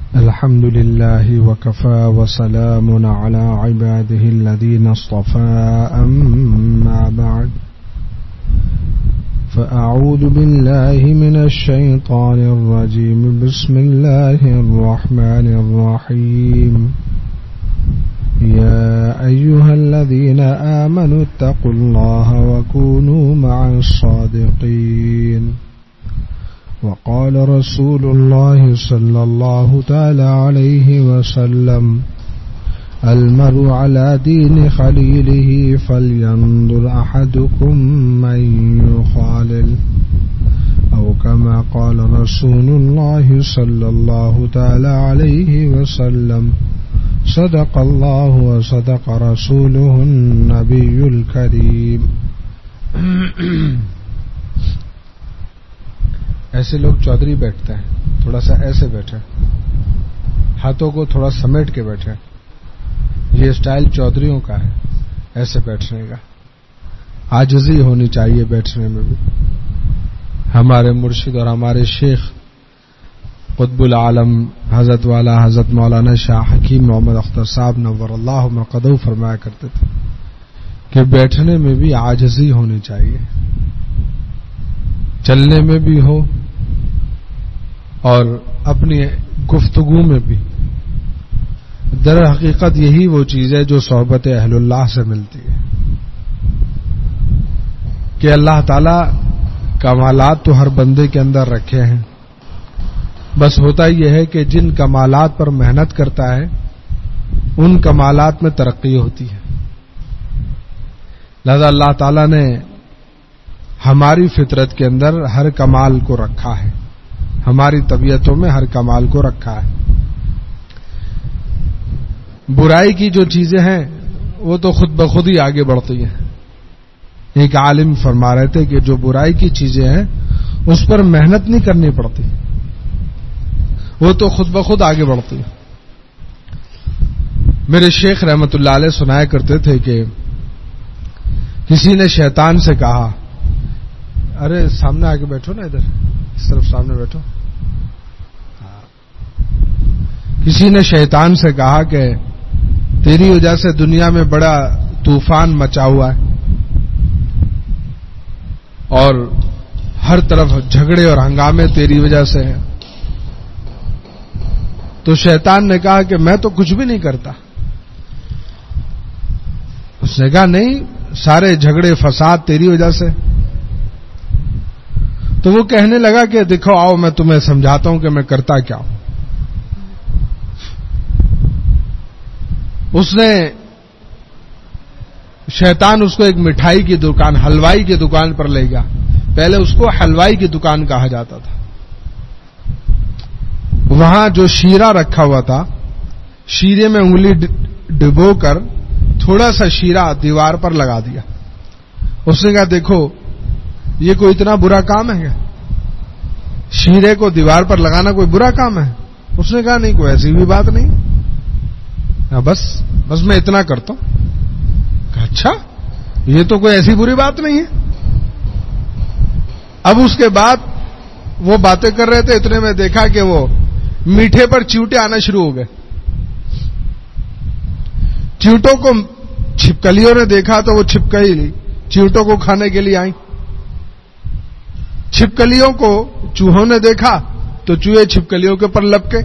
الحمد لله وكفى وسلام على عباده الذين اصطفى أما بعد فأعوذ بالله من الشيطان الرجيم بسم الله الرحمن الرحيم يا أيها الذين آمنوا اتقوا الله وكونوا مع الصادقين وقال رسول الله صلى الله تعالى عليه وسلم المرء على دين خليله فلينظر أحدكم من يخالل أو كما قال رسول الله صلى الله تعالى عليه وسلم صدق الله وصدق رسوله النبي الكريم. ایسے لوگ چودھری بیٹھتے ہیں، تھوڑا سا ایسے بیٹھے، ہاتھوں کو تھوڑا سمیٹ کے بیٹھے. یہ اسٹائل چودھریوں کا ہے، ایسے بیٹھنے کا. عاجزی ہونی چاہیے بیٹھنے میں بھی. ہمارے مرشد اور ہمارے شیخ قطب العالم حضرت والا حضرت مولانا شاہ حکیم محمد اختر صاحب نور اللہ مرقدہ فرمایا کرتے تھے کہ بیٹھنے میں بھی عاجزی ہونی چاہیے، چلنے میں بھی ہو اور اپنی گفتگو میں بھی. در حقیقت یہی وہ چیز ہے جو صحبت اہل اللہ سے ملتی ہے کہ اللہ تعالی کمالات تو ہر بندے کے اندر رکھے ہیں، بس ہوتا یہ ہے کہ جن کمالات پر محنت کرتا ہے ان کمالات میں ترقی ہوتی ہے. لہذا اللہ تعالی نے ہماری فطرت کے اندر ہر کمال کو رکھا ہے، ہماری طبیعتوں میں ہر کمال کو رکھا ہے. برائی کی جو چیزیں ہیں وہ تو خود بخود ہی آگے بڑھتی ہیں. ایک عالم فرما رہے تھے کہ جو برائی کی چیزیں ہیں اس پر محنت نہیں کرنی پڑتی، وہ تو خود بخود آگے بڑھتی ہیں. میرے شیخ رحمت اللہ علیہ سنایا کرتے تھے کہ کسی نے شیطان سے کہا، ارے سامنے آ کے بیٹھو نا، ادھر اس طرف سامنے بیٹھو. کسی نے شیطان سے کہا کہ تیری وجہ سے دنیا میں بڑا طوفان مچا ہوا ہے اور ہر طرف جھگڑے اور ہنگامے تیری وجہ سے ہیں. تو شیطان نے کہا کہ میں تو کچھ بھی نہیں کرتا. اس نے کہا نہیں، سارے جھگڑے فساد تیری وجہ سے. تو وہ کہنے لگا کہ دیکھو آؤ میں تمہیں سمجھاتا ہوں کہ میں کرتا کیا ہوں. اس نے شیطان اس کو ایک مٹھائی کی دکان، حلوائی کی دکان پر لے گیا. پہلے اس کو حلوائی کی دکان کہا جاتا تھا. وہاں جو شیرہ رکھا ہوا تھا، شیرے میں انگلی ڈبو کر تھوڑا سا شیرہ دیوار پر لگا دیا. اس نے کہا دیکھو یہ کوئی اتنا برا کام ہے کیا؟ شیرے کو دیوار پر لگانا کوئی برا کام ہے؟ اس نے کہا نہیں، کوئی ایسی بھی بات نہیں، بس میں اتنا کرتا ہوں. کہا اچھا، یہ تو کوئی ایسی بری بات نہیں ہے. اب اس کے بعد وہ باتیں کر رہے تھے، اتنے میں دیکھا کہ وہ میٹھے پر چیوٹے آنا شروع ہو گئے. چیوٹوں کو چھپکلیوں نے دیکھا تو وہ چھپکلی چیوٹوں کو کھانے کے لیے آئیں. چھپکلیوں کو چوہوں نے دیکھا تو چوہے چھپکلیوں کے پر لپکے.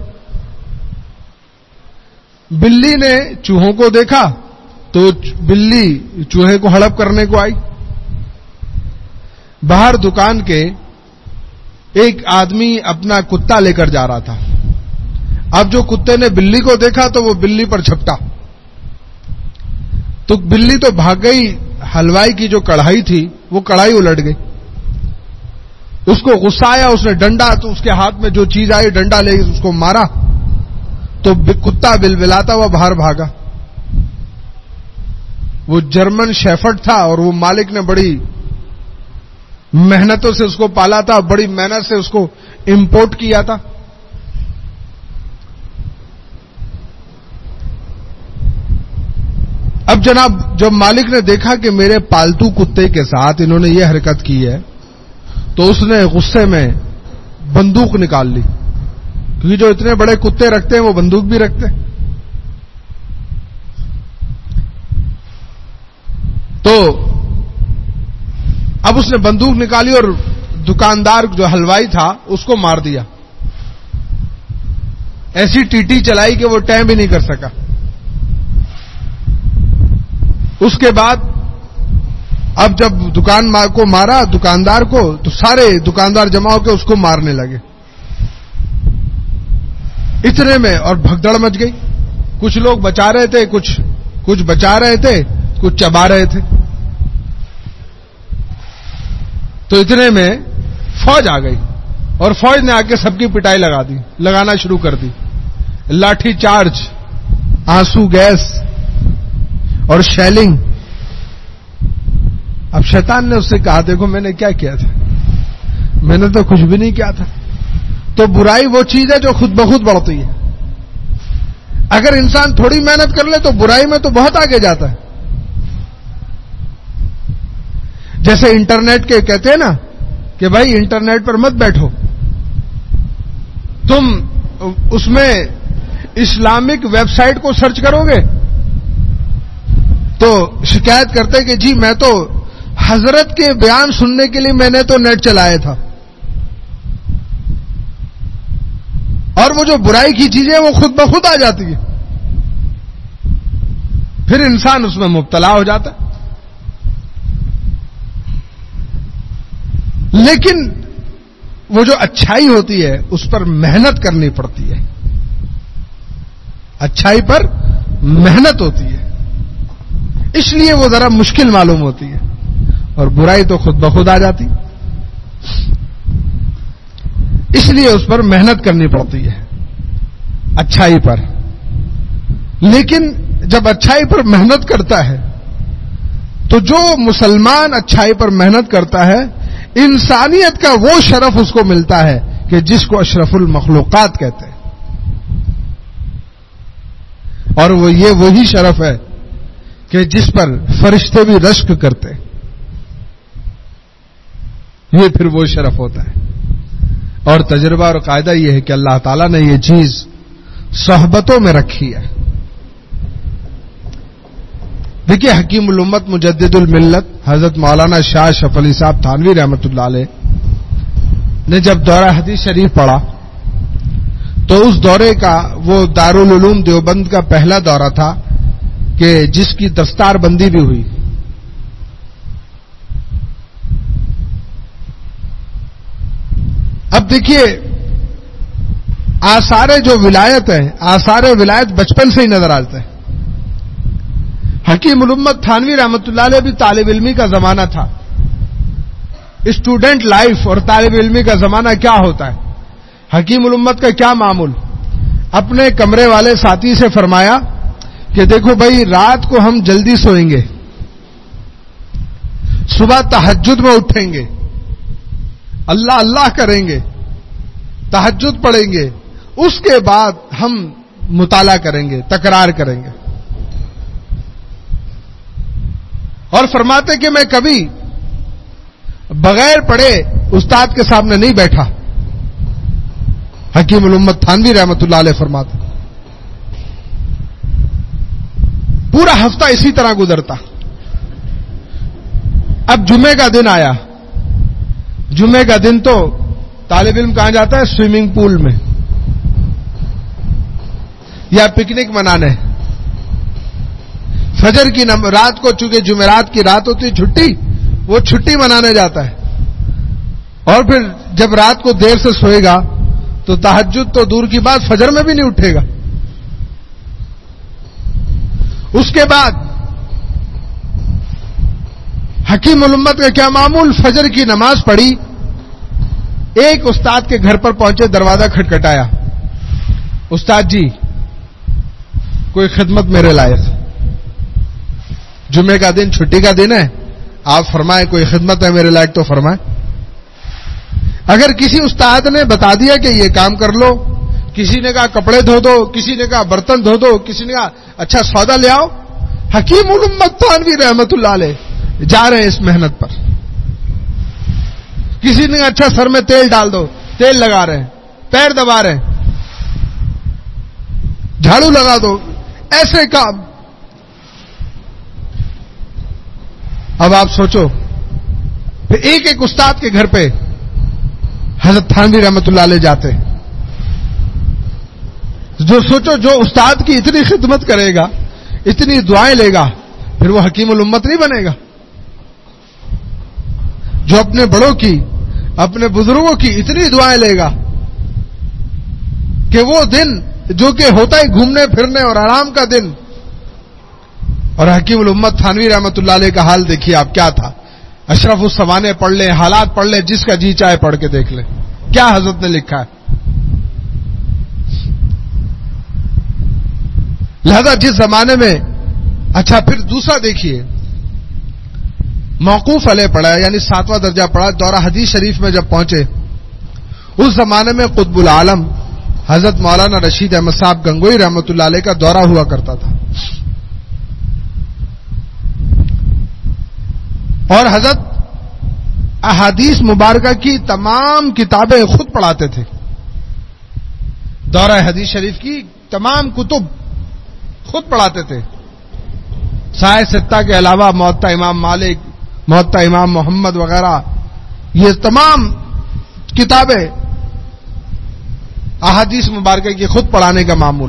بلی نے چوہوں کو دیکھا تو بلی چوہے کو ہڑپ کرنے کو آئی. باہر دکان کے ایک آدمی اپنا کتا لے کر جا رہا تھا. اب جو کتے نے بلی کو دیکھا تو وہ بلی پر جھپٹا تو بلی تو بھاگ گئی. حلوائی کی جو کڑھائی تھی وہ کڑھائی الٹ گئی. اس کو غصہ آیا، اس نے ڈنڈا، تو اس کے ہاتھ میں جو چیز آئی ڈنڈا لے اس کو مارا تو کتا بلبلاتا ہوا باہر بھاگا. وہ جرمن شیفرڈ تھا اور وہ مالک نے بڑی محنتوں سے اس کو پالا تھا، بڑی محنت سے اس کو امپورٹ کیا تھا. اب جناب جب مالک نے دیکھا کہ میرے پالتو کتے کے ساتھ انہوں نے یہ حرکت کی ہے تو اس نے غصے میں بندوق نکال لی کیونکہ جو اتنے بڑے کتے رکھتے ہیں وہ بندوق بھی رکھتے ہیں. تو اب اس نے بندوق نکالی اور دکاندار جو حلوائی تھا اس کو مار دیا. ایسی ٹیٹی چلائی کہ وہ ٹائم بھی نہیں کر سکا. اس کے بعد اب جب دکان کو مارا دکاندار کو, تو سارے دکاندار جمع ہو کے اس کو مارنے لگے. اتنے میں اور بھگدڑ مچ گئی. کچھ لوگ بچا رہے تھے, کچھ بچا رہے تھے, کچھ چبا رہے تھے. تو اتنے میں فوج آ گئی اور فوج نے آ کے سب کی پٹائی لگانا شروع کر دی. لاٹھی چارج, آنسو گیس اور شیلنگ. اب شیطان نے اس سے کہا دیکھو میں نے کیا کیا تھا, میں نے تو کچھ بھی نہیں کیا تھا. تو برائی وہ چیز ہے جو خود بخود بڑھتی ہے. اگر انسان تھوڑی محنت کر لے تو برائی میں تو بہت آگے جاتا ہے. جیسے انٹرنیٹ کے کہتے ہیں نا کہ بھائی انٹرنیٹ پر مت بیٹھو, تم اس میں اسلامک ویب سائٹ کو سرچ کرو گے تو شکایت کرتے کہ جی میں تو حضرت کے بیان سننے کے لیے میں نے تو نیٹ چلایا تھا. اور وہ جو برائی کی چیزیں وہ خود بخود آ جاتی ہے. پھر انسان اس میں مبتلا ہو جاتا ہے. لیکن وہ جو اچھائی ہوتی ہے اس پر محنت کرنی پڑتی ہے. اچھائی پر محنت ہوتی ہے, اس لیے وہ ذرا مشکل معلوم ہوتی ہے. اور برائی تو خود بخود آ جاتی, اس لیے اس پر محنت کرنی پڑتی ہے اچھائی پر. لیکن جب اچھائی پر محنت کرتا ہے تو جو مسلمان اچھائی پر محنت کرتا ہے انسانیت کا وہ شرف اس کو ملتا ہے کہ جس کو اشرف المخلوقات کہتے ہیں. اور وہ یہ وہی شرف ہے کہ جس پر فرشتے بھی رشک کرتے. یہ پھر وہ شرف ہوتا ہے. اور تجربہ اور قاعدہ یہ ہے کہ اللہ تعالیٰ نے یہ چیز صحبتوں میں رکھی ہے. دیکھیے حکیم الامت مجدد الملت حضرت مولانا شاہ شف علی صاحب تھانوی رحمۃ اللہ علیہ نے جب دورہ حدیث شریف پڑھا تو اس دورے کا وہ دارالعلوم دیوبند کا پہلا دورہ تھا کہ جس کی دستار بندی بھی ہوئی. اب دیکھیے آثار جو ولایت ہیں, آثار ولایت بچپن سے ہی نظر آتے ہیں. حکیم الامت تھانوی رحمۃ اللہ علیہ بھی طالب علمی کا زمانہ تھا. اسٹوڈنٹ لائف اور طالب علمی کا زمانہ کیا ہوتا ہے, حکیم الامت کا کیا معمول. اپنے کمرے والے ساتھی سے فرمایا کہ دیکھو بھائی رات کو ہم جلدی سوئیں گے, صبح تہجد میں اٹھیں گے, اللہ اللہ کریں گے, تہجد پڑھیں گے, اس کے بعد ہم مطالعہ کریں گے, تکرار کریں گے. اور فرماتے کہ میں کبھی بغیر پڑھے استاد کے سامنے نہیں بیٹھا. حکیم الامت تھانوی رحمۃ اللہ علیہ فرماتے پورا ہفتہ اسی طرح گزرتا. اب جمعے کا دن آیا. جمعے کا دن تو طالب علم کہاں جاتا ہے, سوئمنگ پول میں یا پکنک منانے. فجر کی رات کو چونکہ جمعرات کی رات ہوتی چھٹی, وہ چھٹی منانے جاتا ہے. اور پھر جب رات کو دیر سے سوئے گا تو تہجد تو دور کی بات فجر میں بھی نہیں اٹھے گا. اس کے بعد حکیم الامت کا کیا معمول, فجر کی نماز پڑھی, ایک استاد کے گھر پر پہنچے, دروازہ کھٹکھٹایا, استاد جی کوئی خدمت میرے لائق, جمعے کا دن چھٹی کا دن ہے, آپ فرمائیں کوئی خدمت ہے میرے لائق تو فرمائیں. اگر کسی استاد نے بتا دیا کہ یہ کام کر لو, کسی نے کہا کپڑے دھو دو, کسی نے کہا برتن دھو دو, کسی نے کہا اچھا سودا لے آؤ, حکیم الامت تھانوی رحمۃ اللہ علیہ جا رہے ہیں اس محنت پر. کسی نے کہا اچھا سر میں تیل ڈال دو, تیل لگا رہے ہیں, پیر دبا رہے ہیں. جھاڑو لگا دو، ایسے کام. اب آپ سوچو پھر ایک ایک استاد کے گھر پہ حضرت تھانوی رحمت اللہ علیہ جاتے. جو سوچو جو استاد کی اتنی خدمت کرے گا، اتنی دعائیں لے گا، پھر وہ حکیم الامت نہیں بنے گا. جو اپنے بڑوں کی، اپنے بزرگوں کی اتنی دعائیں لے گا کہ وہ دن جو کہ ہوتا ہے گھومنے پھرنے اور آرام کا دن. اور حکیم الامت تھانوی رحمت اللہ علیہ کا حال دیکھیے آپ کیا تھا. اشرف السوانے پڑھ لیں، حالات پڑھ لیں، جس کا جی چاہے پڑھ کے دیکھ لیں کیا حضرت نے لکھا ہے. لہذا جس زمانے میں، اچھا پھر دوسرا دیکھیے، موقوف علیہ پڑھا یعنی 7واں درجہ پڑھا. دورہ حدیث شریف میں جب پہنچے، اس زمانے میں قطب العالم حضرت مولانا رشید احمد صاحب گنگوئی رحمت اللہ علیہ کا دورہ ہوا کرتا تھا. اور حضرت احادیث مبارکہ کی تمام کتابیں خود پڑھاتے تھے. دورہ حدیث شریف کی تمام کتب خود پڑھاتے تھے. سائے ستہ کے علاوہ موطا امام مالک، موطا امام محمد وغیرہ، یہ تمام کتابیں احادیث مبارکہ کی خود پڑھانے کا معمول.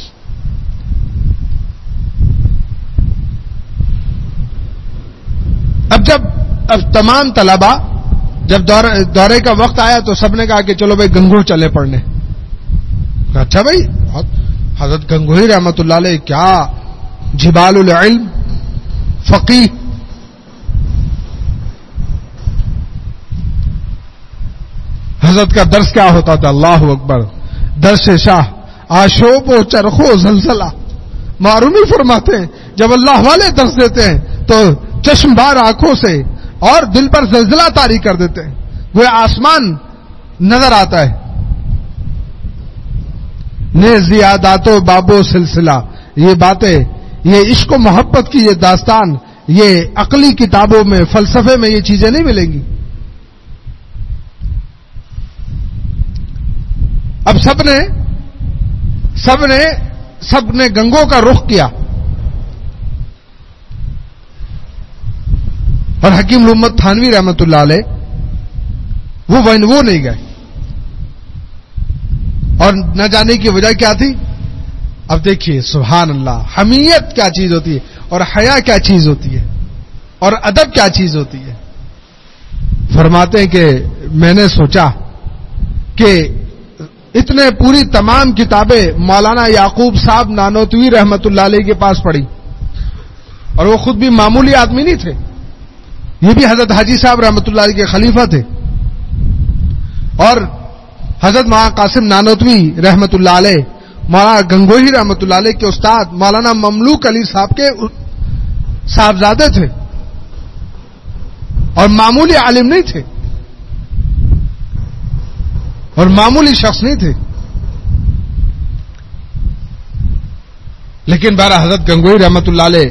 اب تمام طلباء جب دورے کا وقت آیا تو سب نے کہا کہ چلو بھائی گنگوہ چلے پڑھنے. اچھا بھائی، حضرت گنگوہی رحمت اللہ علیہ کیا جبال العلم، فقیہ. حضرت کا درس کیا ہوتا تھا؟ اللہ اکبر. درس شاہ آشوب و چرخ و زلزلہ. معرومی فرماتے ہیں جب اللہ والے درس دیتے ہیں تو چشم بار آنکھوں سے اور دل پر زلزلہ طاری کر دیتے ہیں، وہ آسمان نظر آتا ہے. نے زیادات و بابو سلسلہ، یہ باتیں، یہ عشق و محبت کی یہ داستان، یہ عقلی کتابوں میں، فلسفے میں یہ چیزیں نہیں ملیں گی. اب سب نے گنگوں کا رخ کیا اور حکیم الامت تھانوی رحمت اللہ علیہ وہ نہیں گئے. اور نہ جانے کی وجہ کیا تھی؟ اب دیکھیے سبحان اللہ، حمیت کیا چیز ہوتی ہے اور حیا کیا چیز ہوتی ہے اور ادب کیا چیز ہوتی ہے. فرماتے ہیں کہ میں نے سوچا کہ اتنے پوری تمام کتابیں مولانا یعقوب صاحب نانوتوی رحمت اللہ علیہ کے پاس پڑھی، اور وہ خود بھی معمولی آدمی نہیں تھے، یہ بھی حضرت حاجی صاحب رحمت اللہ علیہ کے خلیفہ تھے. اور حضرت مولانا قاسم نانوتوی رحمت اللہ علیہ، مولانا گنگوہی رحمت اللہ علیہ کے استاد مولانا مملوک علی صاحب کے صاحبزادے تھے اور معمولی عالم نہیں تھے اور معمولی شخص نہیں تھے. لیکن بارہ حضرت گنگوہی رحمت اللہ علیہ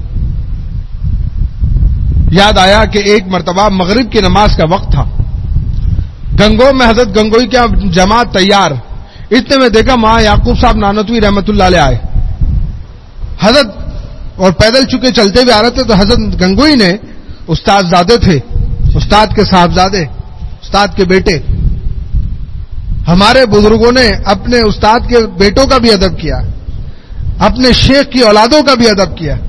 یاد آیا کہ ایک مرتبہ مغرب کی نماز کا وقت تھا. گنگو میں حضرت گنگوہی کا جماعت تیار، اتنے میں دیکھا وہاں یعقوب صاحب نانوتوی رحمت اللہ علیہ آئے. حضرت اور پیدل چکے چلتے ہوئے آ رہے تھے تو حضرت گنگوہی نے، استاد زادے تھے، استاد کے صاحبزادے، استاد کے بیٹے، ہمارے بزرگوں نے اپنے استاد کے بیٹوں کا بھی ادب کیا، اپنے شیخ کی اولادوں کا بھی ادب کیا.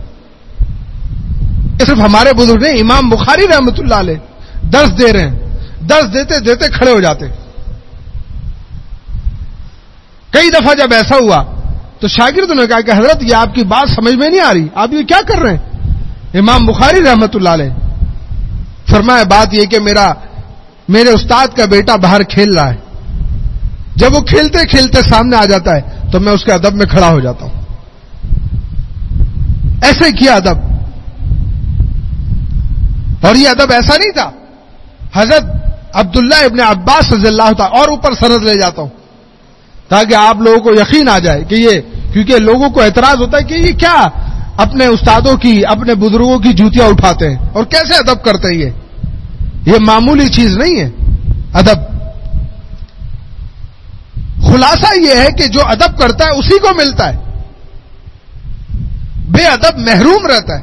صرف ہمارے بزرگ نے، امام بخاری رحمت اللہ علیہ درس دے رہے ہیں، درس دیتے دیتے کھڑے ہو جاتے. کئی دفعہ جب ایسا ہوا تو شاگردوں نے کہا کہ حضرت یہ آپ کی بات سمجھ میں نہیں آ رہی، آپ یہ کیا کر رہے ہیں؟ امام بخاری رحمت اللہ علیہ فرمایا بات یہ کہ میرے استاد کا بیٹا باہر کھیل رہا ہے، جب وہ کھیلتے کھیلتے سامنے آ جاتا ہے تو میں اس کے ادب میں کھڑا ہو جاتا ہوں. ایسے کیا ادب. اور یہ ادب ایسا نہیں تھا. حضرت عبداللہ ابن عباس رضی اللہ تعالی، اور اوپر سند لے جاتا ہوں تاکہ آپ لوگوں کو یقین آ جائے کہ یہ، کیونکہ لوگوں کو اعتراض ہوتا ہے کہ یہ کیا اپنے استادوں کی، اپنے بزرگوں کی جوتیاں اٹھاتے ہیں اور کیسے ادب کرتے ہیں. یہ معمولی چیز نہیں ہے ادب. خلاصہ یہ ہے کہ جو ادب کرتا ہے اسی کو ملتا ہے، بے ادب محروم رہتا ہے۔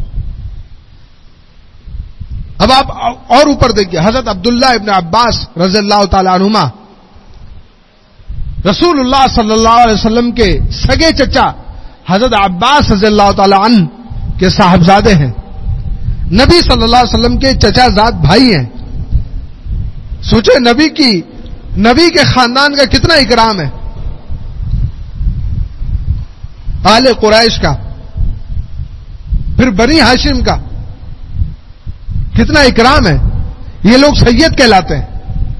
اب آپ اور اوپر دیکھیے، حضرت عبداللہ ابن عباس رضی اللہ تعالی عنہما رسول اللہ صلی اللہ علیہ وسلم کے سگے چچا حضرت عباس رضی اللہ تعالی عنہ کے صاحبزادے ہیں، نبی صلی اللہ علیہ وسلم کے چچا زاد بھائی ہیں۔ سوچے نبی کے خاندان کا کتنا اکرام ہے، آل قریش کا، پھر بنی ہاشم کا کتنا اکرام ہے، یہ لوگ سید کہلاتے ہیں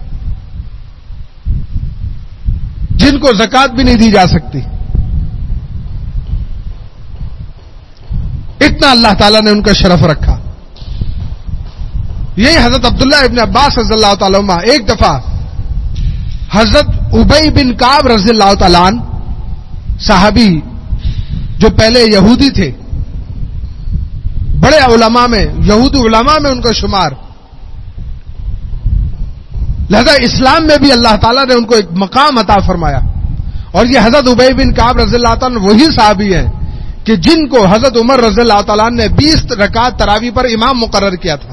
جن کو زکوٰۃ بھی نہیں دی جا سکتی، اتنا اللہ تعالیٰ نے ان کا شرف رکھا۔ یہی حضرت عبداللہ ابن عباس رضی اللہ تعالیٰ عنہ ایک دفعہ حضرت ابی بن کعب رضی اللہ تعالیٰ عنہ صحابی جو پہلے یہودی تھے، بڑے علماء میں، یہودی علماء میں ان کا شمار، لہذا اسلام میں بھی اللہ تعالیٰ نے ان کو ایک مقام عطا فرمایا۔ اور یہ حضرت ابی بن کعب رضی اللہ تعالیٰ عنہ وہی صحابی ہیں کہ جن کو حضرت عمر رضی اللہ تعالیٰ عنہ نے 20 رکعت تراویح پر امام مقرر کیا تھا،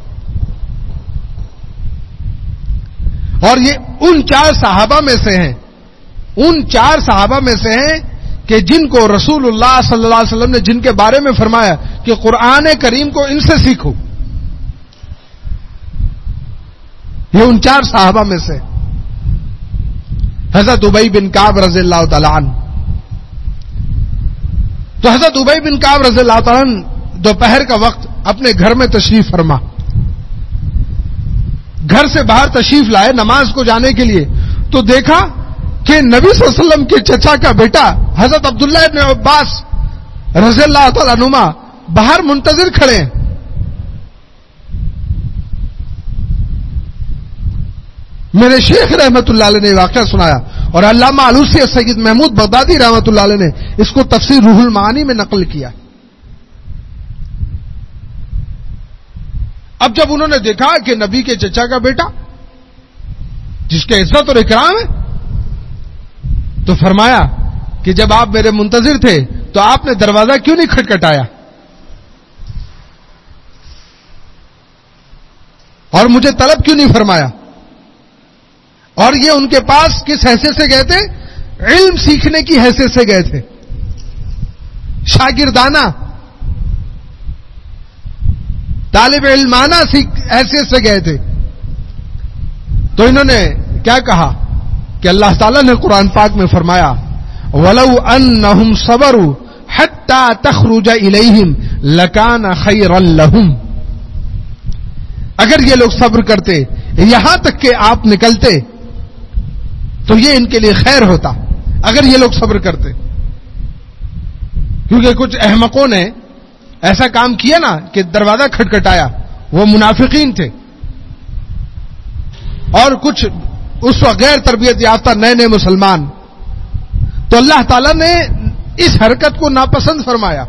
اور یہ ان 4 صحابہ میں سے ہیں، ان 4 صحابہ میں سے ہیں کہ جن کو رسول اللہ صلی اللہ علیہ وسلم نے جن کے بارے میں فرمایا کہ قرآن کریم کو ان سے سیکھو، یہ ان 4 صحابہ میں سے حضرت ابی بن کعب رضی اللہ تعالی عنہ۔ تو حضرت ابی بن کعب رضی اللہ تعالی عنہ دوپہر کا وقت اپنے گھر میں تشریف فرما، گھر سے باہر تشریف لائے نماز کو جانے کے لیے، تو دیکھا کہ نبی صلی اللہ علیہ وسلم کے چچا کا بیٹا حضرت عبداللہ ابن عباس رضی اللہ تعالی عنہما باہر منتظر کھڑے ہیں۔ میرے شیخ رحمت اللہ علیہ نے واقعہ سنایا، اور علامہ علوسی سید محمود بغدادی رحمت اللہ علیہ نے اس کو تفسیر روح المعانی میں نقل کیا۔ اب جب انہوں نے دیکھا کہ نبی کے چچا کا بیٹا جس کے عزت اور اکرام ہے، تو فرمایا کہ جب آپ میرے منتظر تھے تو آپ نے دروازہ کیوں نہیں کھٹکھٹایا اور مجھے طلب کیوں نہیں فرمایا؟ اور یہ ان کے پاس کس حیثیت سے گئے تھے؟ علم سیکھنے کی حیثیت سے گئے تھے، شاگردانہ طالب علمانہ حیثیت سے گئے تھے۔ تو انہوں نے کیا کہا کہ اللہ تعالیٰ نے قرآن پاک میں فرمایا وَلَوْ أَنَّهُمْ صَبَرُوا حَتَّى تَخْرُجَ إِلَيْهِمْ لَكَانَ خَيْرًا لَهُمْ، اگر یہ لوگ صبر کرتے یہاں تک کہ آپ نکلتے تو یہ ان کے لیے خیر ہوتا، اگر یہ لوگ صبر کرتے۔ کیونکہ کچھ احمقوں نے ایسا کام کیا نا کہ دروازہ کھٹکھٹایا، وہ منافقین تھے، اور کچھ اس وقت غیر تربیت یافتہ نئے نئے مسلمان، تو اللہ تعالیٰ نے اس حرکت کو ناپسند فرمایا۔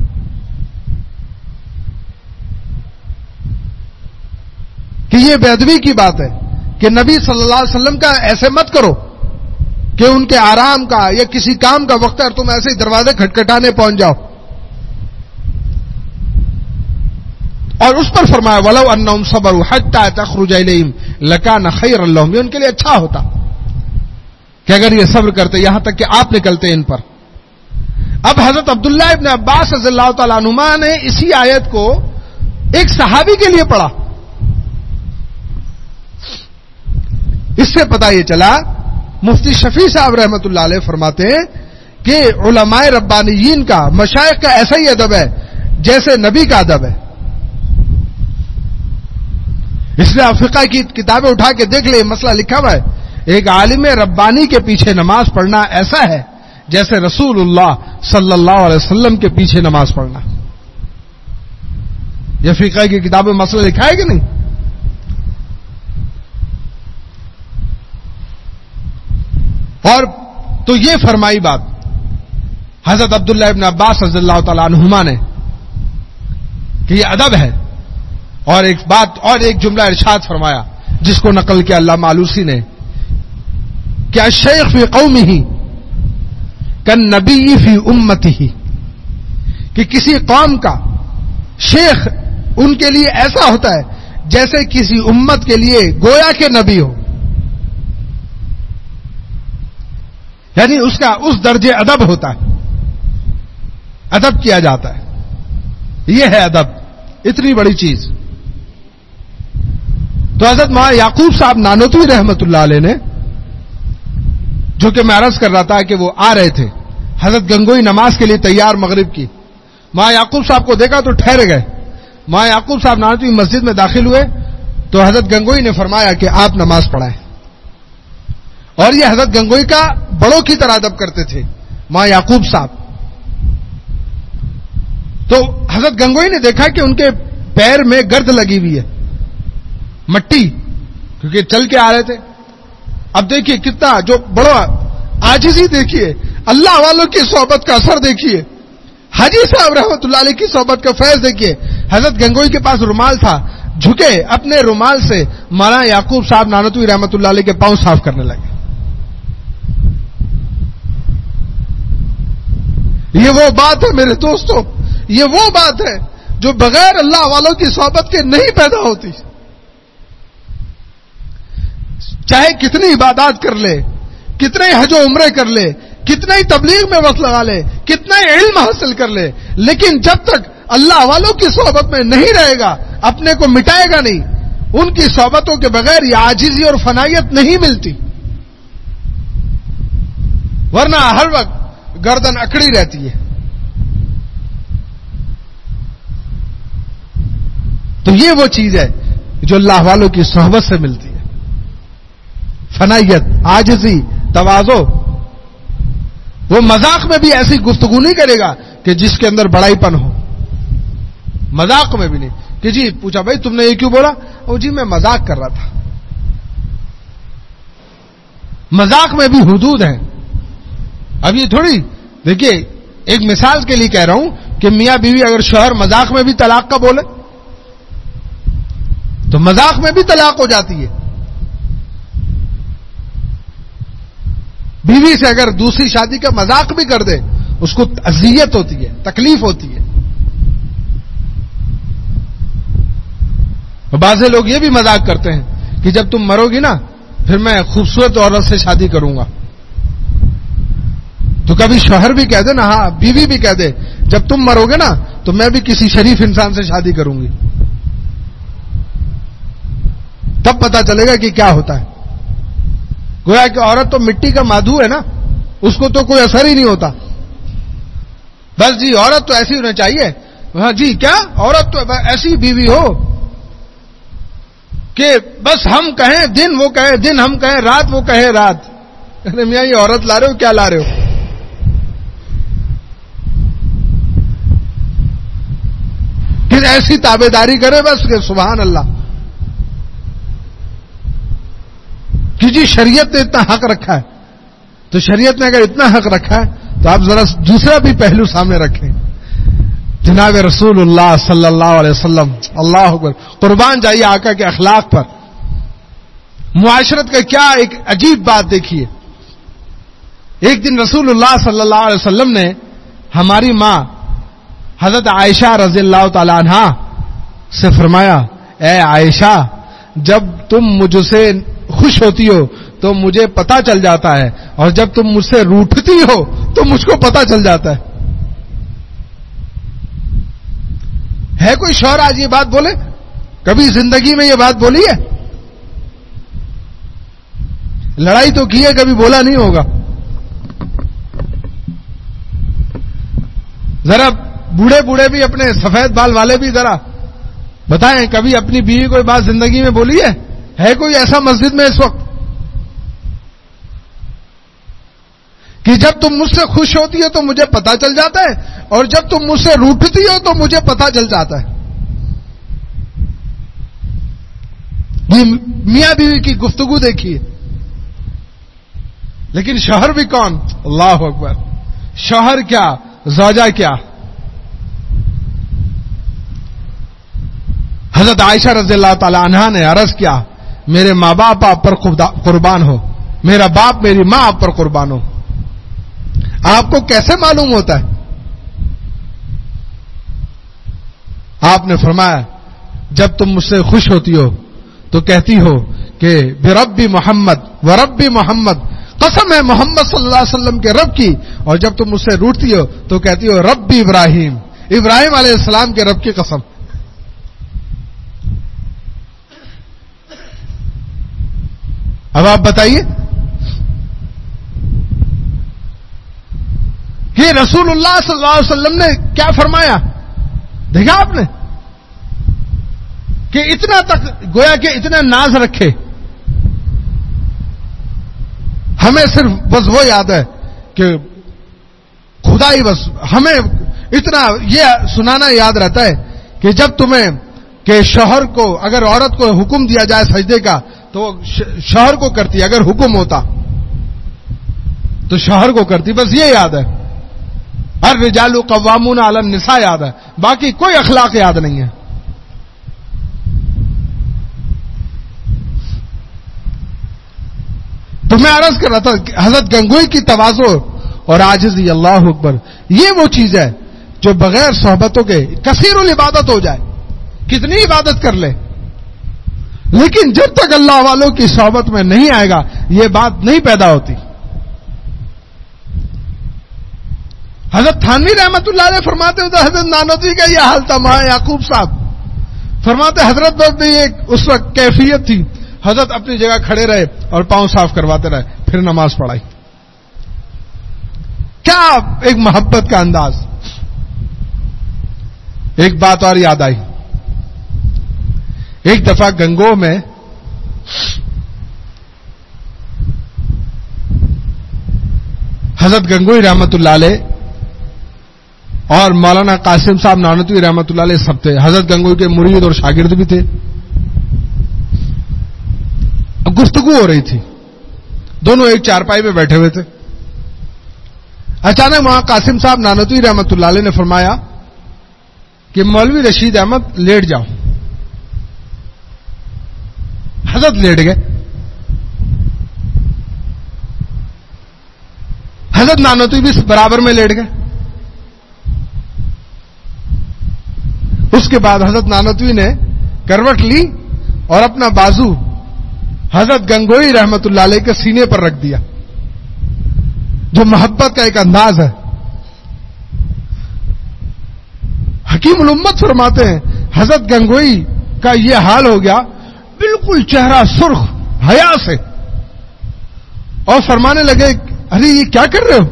کہ یہ بے ادبی کی بات ہے کہ نبی صلی اللہ علیہ وسلم کا ایسے مت کرو کہ ان کے آرام کا یا کسی کام کا وقت ہے اور تم ایسے ہی دروازے کھٹکھٹانے پہنچ جاؤ۔ اور اس پر فرمایا وَلَوْ أَنَّهُمْ صَبَرُوا حَتَّى تَخْرُجَ إِلَيْهِمْ لَكَانَ خَيْرًا لَهُمْ، یہ ان کے لیے اچھا ہوتا کہ اگر یہ صبر کرتے یہاں تک کہ آپ نکلتے ان پر۔ اب حضرت عبداللہ ابن عباس رضی اللہ تعالیٰ عنہما نے اسی آیت کو ایک صحابی کے لیے پڑھا۔ اس سے پتہ یہ چلا، مفتی شفیع صاحب رحمت اللہ علیہ فرماتے ہیں کہ علماء ربانیین کا، مشائخ کا ایسا ہی ادب ہے جیسے نبی کا ادب ہے۔ اس لیے آپ فقہ کی کتابیں اٹھا کے دیکھ لیں، مسئلہ لکھا ہوا ہے، ایک عالم ربانی کے پیچھے نماز پڑھنا ایسا ہے جیسے رسول اللہ صلی اللہ علیہ وسلم کے پیچھے نماز پڑھنا۔ یہ فقہ کی کتابیں مسئلہ لکھا ہے کہ نہیں؟ اور تو یہ فرمائی بات حضرت عبداللہ ابن عباس رضی اللہ تعالی عنہما نے کہ یہ ادب ہے، اور ایک بات اور ایک جملہ ارشاد فرمایا جس کو نقل کیا علامہ آلوسی نے کہ الشیخ فی قومہ کالنبی فی امتہ، کہ کسی قوم کا شیخ ان کے لیے ایسا ہوتا ہے جیسے کسی امت کے لیے گویا کے نبی ہو، یعنی اس کا اس درجے ادب ہوتا ہے، ادب کیا جاتا ہے. یہ ہے ادب، اتنی بڑی چیز. تو حضرت مولانا یعقوب صاحب نانوتوی رحمت اللہ علیہ نے، جو کہ میں عرض کر رہا تھا کہ وہ آ رہے تھے، حضرت گنگوئی نماز کے لیے تیار مغرب کی، مولانا یعقوب صاحب کو دیکھا تو ٹھہر گئے. مولانا یعقوب صاحب نانوتوی مسجد میں داخل ہوئے تو حضرت گنگوئی نے فرمایا کہ آپ نماز پڑھائیں. اور یہ حضرت گنگوئی کا بڑوں کی طرح ادب کرتے تھے مولانا یعقوب صاحب. تو حضرت گنگوئی نے دیکھا کہ ان کے پیر میں گرد لگی ہوئی ہے، مٹی، کیونکہ چل کے آ رہے تھے. اب دیکھیے کتنا جو بڑا عاجزی، دیکھیے اللہ والوں کی صحبت کا اثر، دیکھیے حاجی صاحب رحمت اللہ علیہ کی صحبت کا فیض دیکھیے. حضرت گنگوئی کے پاس رومال تھا، جھکے اپنے رومال سے مولانا یعقوب صاحب نانوتوی رحمت اللہ علیہ کے پاؤں صاف کرنے لگے. یہ وہ بات ہے میرے دوستو، یہ وہ بات ہے جو بغیر اللہ والوں کی صحبت کے نہیں پیدا ہوتی. چاہے کتنی عبادات کر لے، کتنے حج و عمرے کر لے، کتنے ہی تبلیغ میں وقت لگا لے، کتنا ہی علم حاصل کر لے، لیکن جب تک اللہ والوں کی صحبت میں نہیں رہے گا اپنے کو مٹائے گا نہیں. ان کی صحبتوں کے بغیر یہ عاجزی اور فنائیت نہیں ملتی، ورنہ ہر وقت گردن اکڑی رہتی ہے. تو یہ وہ چیز ہے جو اللہ والوں کی صحبت سے ملتی ہے، فنائیت، عاجزی، تواضع. وہ مذاق میں بھی ایسی گفتگو نہیں کرے گا کہ جس کے اندر بڑائی پن ہو، مذاق میں بھی نہیں کہ جی پوچھا بھائی تم نے یہ کیوں بولا، او جی میں مذاق کر رہا تھا. مذاق میں بھی حدود ہیں. اب یہ تھوڑی، دیکھیے ایک مثال کے لیے کہہ رہا ہوں کہ میاں بیوی اگر شوہر مذاق میں بھی طلاق کا بولے تو مذاق میں بھی طلاق ہو جاتی ہے. بیوی سے اگر دوسری شادی کا مذاق بھی کر دے اس کو اذیت ہوتی ہے، تکلیف ہوتی ہے. بعض لوگ یہ بھی مذاق کرتے ہیں کہ جب تم مرو گی نا پھر میں خوبصورت عورت سے شادی کروں گا. تو کبھی شوہر بھی کہہ دے نا، ہاں بیوی بھی کہہ دے جب تم مرو گے نا تو میں بھی کسی شریف انسان سے شادی کروں گی. تب پتا چلے گا کہ کیا ہوتا ہے. گویا کہ عورت تو مٹی کا مادھو ہے نا، اس کو تو کوئی اثر ہی نہیں ہوتا. بس جی عورت تو ایسی ہونا چاہیے. ہاں جی کیا عورت تو ایسی بیوی ہو کہ بس ہم کہیں دن وہ کہے دن، ہم کہیں رات وہ کہے رات. ارے میاں یہ عورت لا رہے ہو، کیا لا رہے ہو؟ پھر ایسی تابع داری کرے بس کہ سبحان اللہ کہ جی شریعت نے اتنا حق رکھا ہے. تو شریعت نے اگر اتنا حق رکھا ہے تو آپ ذرا دوسرا بھی پہلو سامنے رکھیں. جناب رسول اللہ صلی اللہ علیہ وسلم، اللہ اکبر، قربان جائیے آقا کے اخلاق پر. معاشرت کا کیا ایک عجیب بات دیکھیے. ایک دن رسول اللہ صلی اللہ علیہ وسلم نے ہماری ماں حضرت عائشہ رضی اللہ تعالی عنہا سے فرمایا، اے عائشہ جب تم مجھ سے خوش ہوتی ہو تو مجھے پتا چل جاتا ہے، اور جب تم مجھ سے روٹھتی ہو تو مجھ کو پتا چل جاتا ہے. ہے کوئی شوہر آج یہ بات بولے؟ کبھی زندگی میں یہ بات بولی ہے؟ لڑائی تو کی ہے، کبھی بولا نہیں ہوگا. ذرا بوڑھے بوڑھے بھی، اپنے سفید بال والے بھی ذرا بتائیں کبھی اپنی بیوی کوئی بات زندگی میں بولی ہے؟ ہے کوئی ایسا مسجد میں اس وقت کہ جب تم مجھ سے خوش ہوتی ہو تو مجھے پتا چل جاتا ہے، اور جب تم مجھ سے روٹھتی ہو تو مجھے پتا چل جاتا ہے؟ یہ میاں بیوی کی گفتگو دیکھیے. لیکن شوہر بھی کون؟ اللہ اکبر. شوہر کیا، زوجہ کیا. حضرت عائشہ رضی اللہ تعالی عنہا نے عرض کیا، میرے ماں باپ آپ پر قربان ہو، میرا باپ میری ماں آپ پر قربان ہو. آپ کو کیسے معلوم ہوتا ہے؟ آپ نے فرمایا جب تم مجھ سے خوش ہوتی ہو تو کہتی ہو کہ بربی محمد وربی محمد، قسم ہے محمد صلی اللہ علیہ وسلم کے رب کی، اور جب تم مجھ سے روٹتی ہو تو کہتی ہو ربی ابراہیم، ابراہیم علیہ السلام کے رب کی قسم. اب آپ بتائیے کہ رسول اللہ صلی اللہ علیہ وسلم نے کیا فرمایا؟ دیکھا آپ نے کہ اتنا تک گویا کہ اتنا ناز رکھے. ہمیں صرف بس وہ یاد ہے کہ خدا ہی بس ہمیں اتنا یہ سنانا یاد رہتا ہے کہ جب تمہیں کہ شوہر کو اگر عورت کو حکم دیا جائے سجدے کا تو وہ شوہر کو کرتی، اگر حکم ہوتا تو شوہر کو کرتی. بس یہ یاد ہے. الرجال قوامون علی النساء یاد ہے، باقی کوئی اخلاق یاد نہیں ہے. تو میں عرض کر رہا تھا حضرت گنگوئی کی تواضع اور عاجزی، اللہ اکبر، یہ وہ چیز ہے جو بغیر صحبتوں کے کثیر العبادت ہو جائے، کتنی عبادت کر لے، لیکن جب تک اللہ والوں کی صحبت میں نہیں آئے گا یہ بات نہیں پیدا ہوتی. حضرت تھانوی رحمت اللہ علیہ فرماتے ہیں تو حضرت نانوتوی کا یہ حال تھا. ماں یعقوب صاحب فرماتے حضرت اس وقت کیفیت تھی، حضرت اپنی جگہ کھڑے رہے اور پاؤں صاف کرواتے رہے، پھر نماز پڑھائی. کیا ایک محبت کا انداز. ایک بات اور یاد آئی، ایک دفعہ گنگو میں حضرت گنگوئی رحمت اللہ علیہ اور مولانا قاسم صاحب نانوتوی رحمت اللہ علیہ سب تھے. حضرت گنگوئی کے مرید اور شاگرد بھی تھے. گفتگو ہو رہی تھی، دونوں ایک چارپائی پہ بیٹھے ہوئے تھے. اچانک وہاں قاسم صاحب نانوتوی رحمت اللہ علیہ نے فرمایا کہ مولوی رشید احمد لیٹ جاؤ. حضرت لیٹ گئے. حضرت نانوتوی بھی برابر میں لیٹ گئے. اس کے بعد حضرت نانوتوی نے کروٹ لی اور اپنا بازو حضرت گنگوئی رحمت اللہ علیہ کے سینے پر رکھ دیا، جو محبت کا ایک انداز ہے. حکیم الامت فرماتے ہیں حضرت گنگوئی کا یہ حال ہو گیا، بالکل چہرہ سرخ حیا سے، اور فرمانے لگے ارے یہ کیا کر رہے ہو؟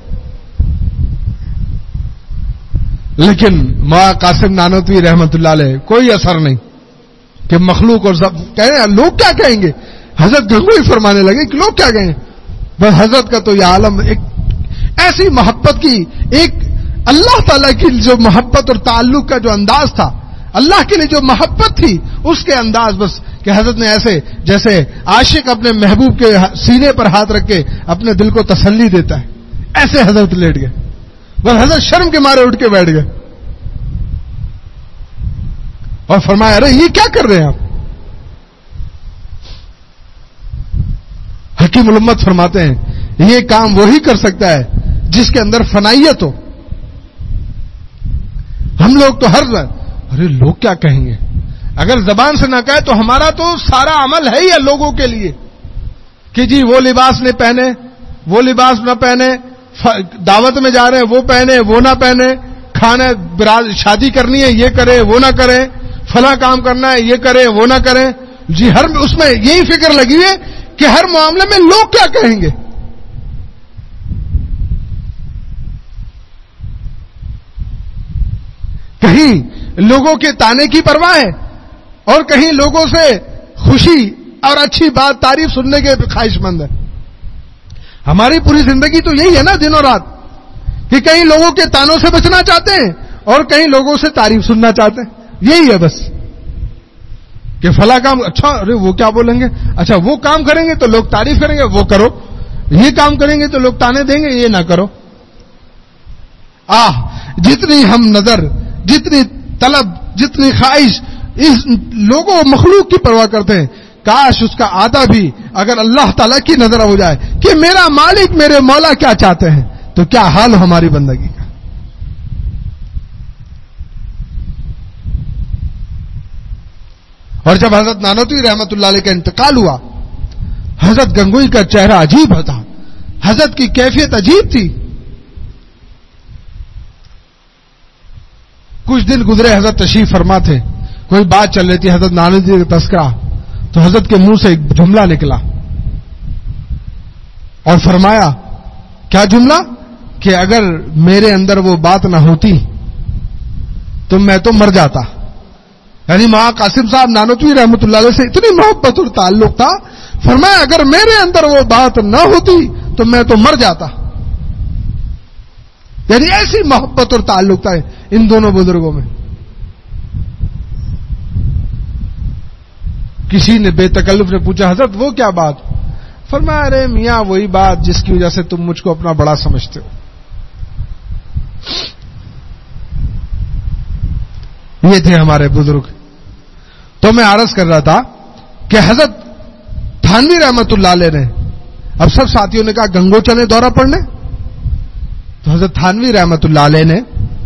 لیکن ماں قاسم نانوتوی رحمت اللہ علیہ کوئی اثر نہیں کہ مخلوق اور کہیں لوگ کیا کہیں گے. حضرت گنگوئی فرمانے لگے کہ لوگ کیا کہیں گے. بس حضرت کا تو یہ عالم ایک ایسی محبت کی، ایک اللہ تعالیٰ کی جو محبت اور تعلق کا جو انداز تھا، اللہ کے لیے جو محبت تھی اس کے انداز، بس کہ حضرت نے ایسے جیسے عاشق اپنے محبوب کے سینے پر ہاتھ رکھ کے اپنے دل کو تسلی دیتا ہے، ایسے حضرت لیٹ گئے. بس حضرت شرم کے مارے اٹھ کے بیٹھ گئے اور فرمایا ارے یہ کیا کر رہے ہیں آپ؟ حکیم الامت فرماتے ہیں یہ کام وہی کر سکتا ہے جس کے اندر فنائیت ہو. ہم لوگ تو ہر ارے لوگ کیا کہیں گے، اگر زبان سے نہ کہے تو ہمارا تو سارا عمل ہے ہی لوگوں کے لیے کہ جی وہ لباس نہ پہنے، وہ لباس نہ پہنے، دعوت میں جا رہے ہیں وہ پہنے وہ نہ پہنے، کھانا شادی کرنی ہے یہ کرے وہ نہ کرے، فلاں کام کرنا ہے یہ کرے وہ نہ کریں. جی ہر اس میں یہی فکر لگی ہے کہ ہر معاملے میں لوگ کیا کہیں گے. کہیں لوگوں کے تانے کی پرواہ ہے اور کہیں لوگوں سے خوشی اور اچھی بات تعریف سننے کے خواہش مند ہے. ہماری پوری زندگی تو یہی ہے نا، دن اور رات، کہ کہیں لوگوں کے تانوں سے بچنا چاہتے ہیں اور کہیں لوگوں سے تعریف سننا چاہتے ہیں. یہی ہے بس کہ فلاں کام اچھا، ارے وہ کیا بولیں گے، اچھا وہ کام کریں گے تو لوگ تعریف کریں گے وہ کرو، یہ کام کریں گے تو لوگ تانے دیں گے یہ نہ کرو. جتنی ہم نظر، جتنی طلب، جتنی خواہش اس لوگوں مخلوق کی پرواہ کرتے ہیں، کاش اس کا آدھا بھی اگر اللہ تعالیٰ کی نظر ہو جائے کہ میرا مالک میرے مولا کیا چاہتے ہیں تو کیا حال ہو ہماری بندگی کا. اور جب حضرت نانوتوی رحمت اللہ علیہ کا انتقال ہوا، حضرت گنگوئی کا چہرہ عجیب تھا، حضرت کی کیفیت عجیب تھی. کچھ دن گزرے، حضرت تشریف فرما تھے، کوئی بات چل رہی تھی، حضرت نانوتوی کا تذکرہ، تو حضرت کے منہ سے ایک جملہ نکلا اور فرمایا، کیا جملہ؟ کہ اگر میرے اندر وہ بات نہ ہوتی تو میں تو مر جاتا. یعنی مہا قاسم صاحب نانوتوی رحمت اللہ علیہ سے اتنی محبت اور تعلق تھا، فرمایا اگر میرے اندر وہ بات نہ ہوتی تو میں تو مر جاتا. یعنی ایسی محبت اور تعلق تھا ان دونوں بزرگوں میں. کسی نے بے تکلف نے پوچھا، حضرت وہ کیا بات؟ فرمایا، ارے میاں وہی بات جس کی وجہ سے تم مجھ کو اپنا بڑا سمجھتے ہو. یہ تھے ہمارے بزرگ. تو میں عرض کر رہا تھا کہ حضرت تھانوی رحمت اللہ علیہ نے، اب سب ساتھیوں نے کہا گنگو چلے دورہ پڑنے، تو حضرت تھانوی رحمت اللہ علیہ نے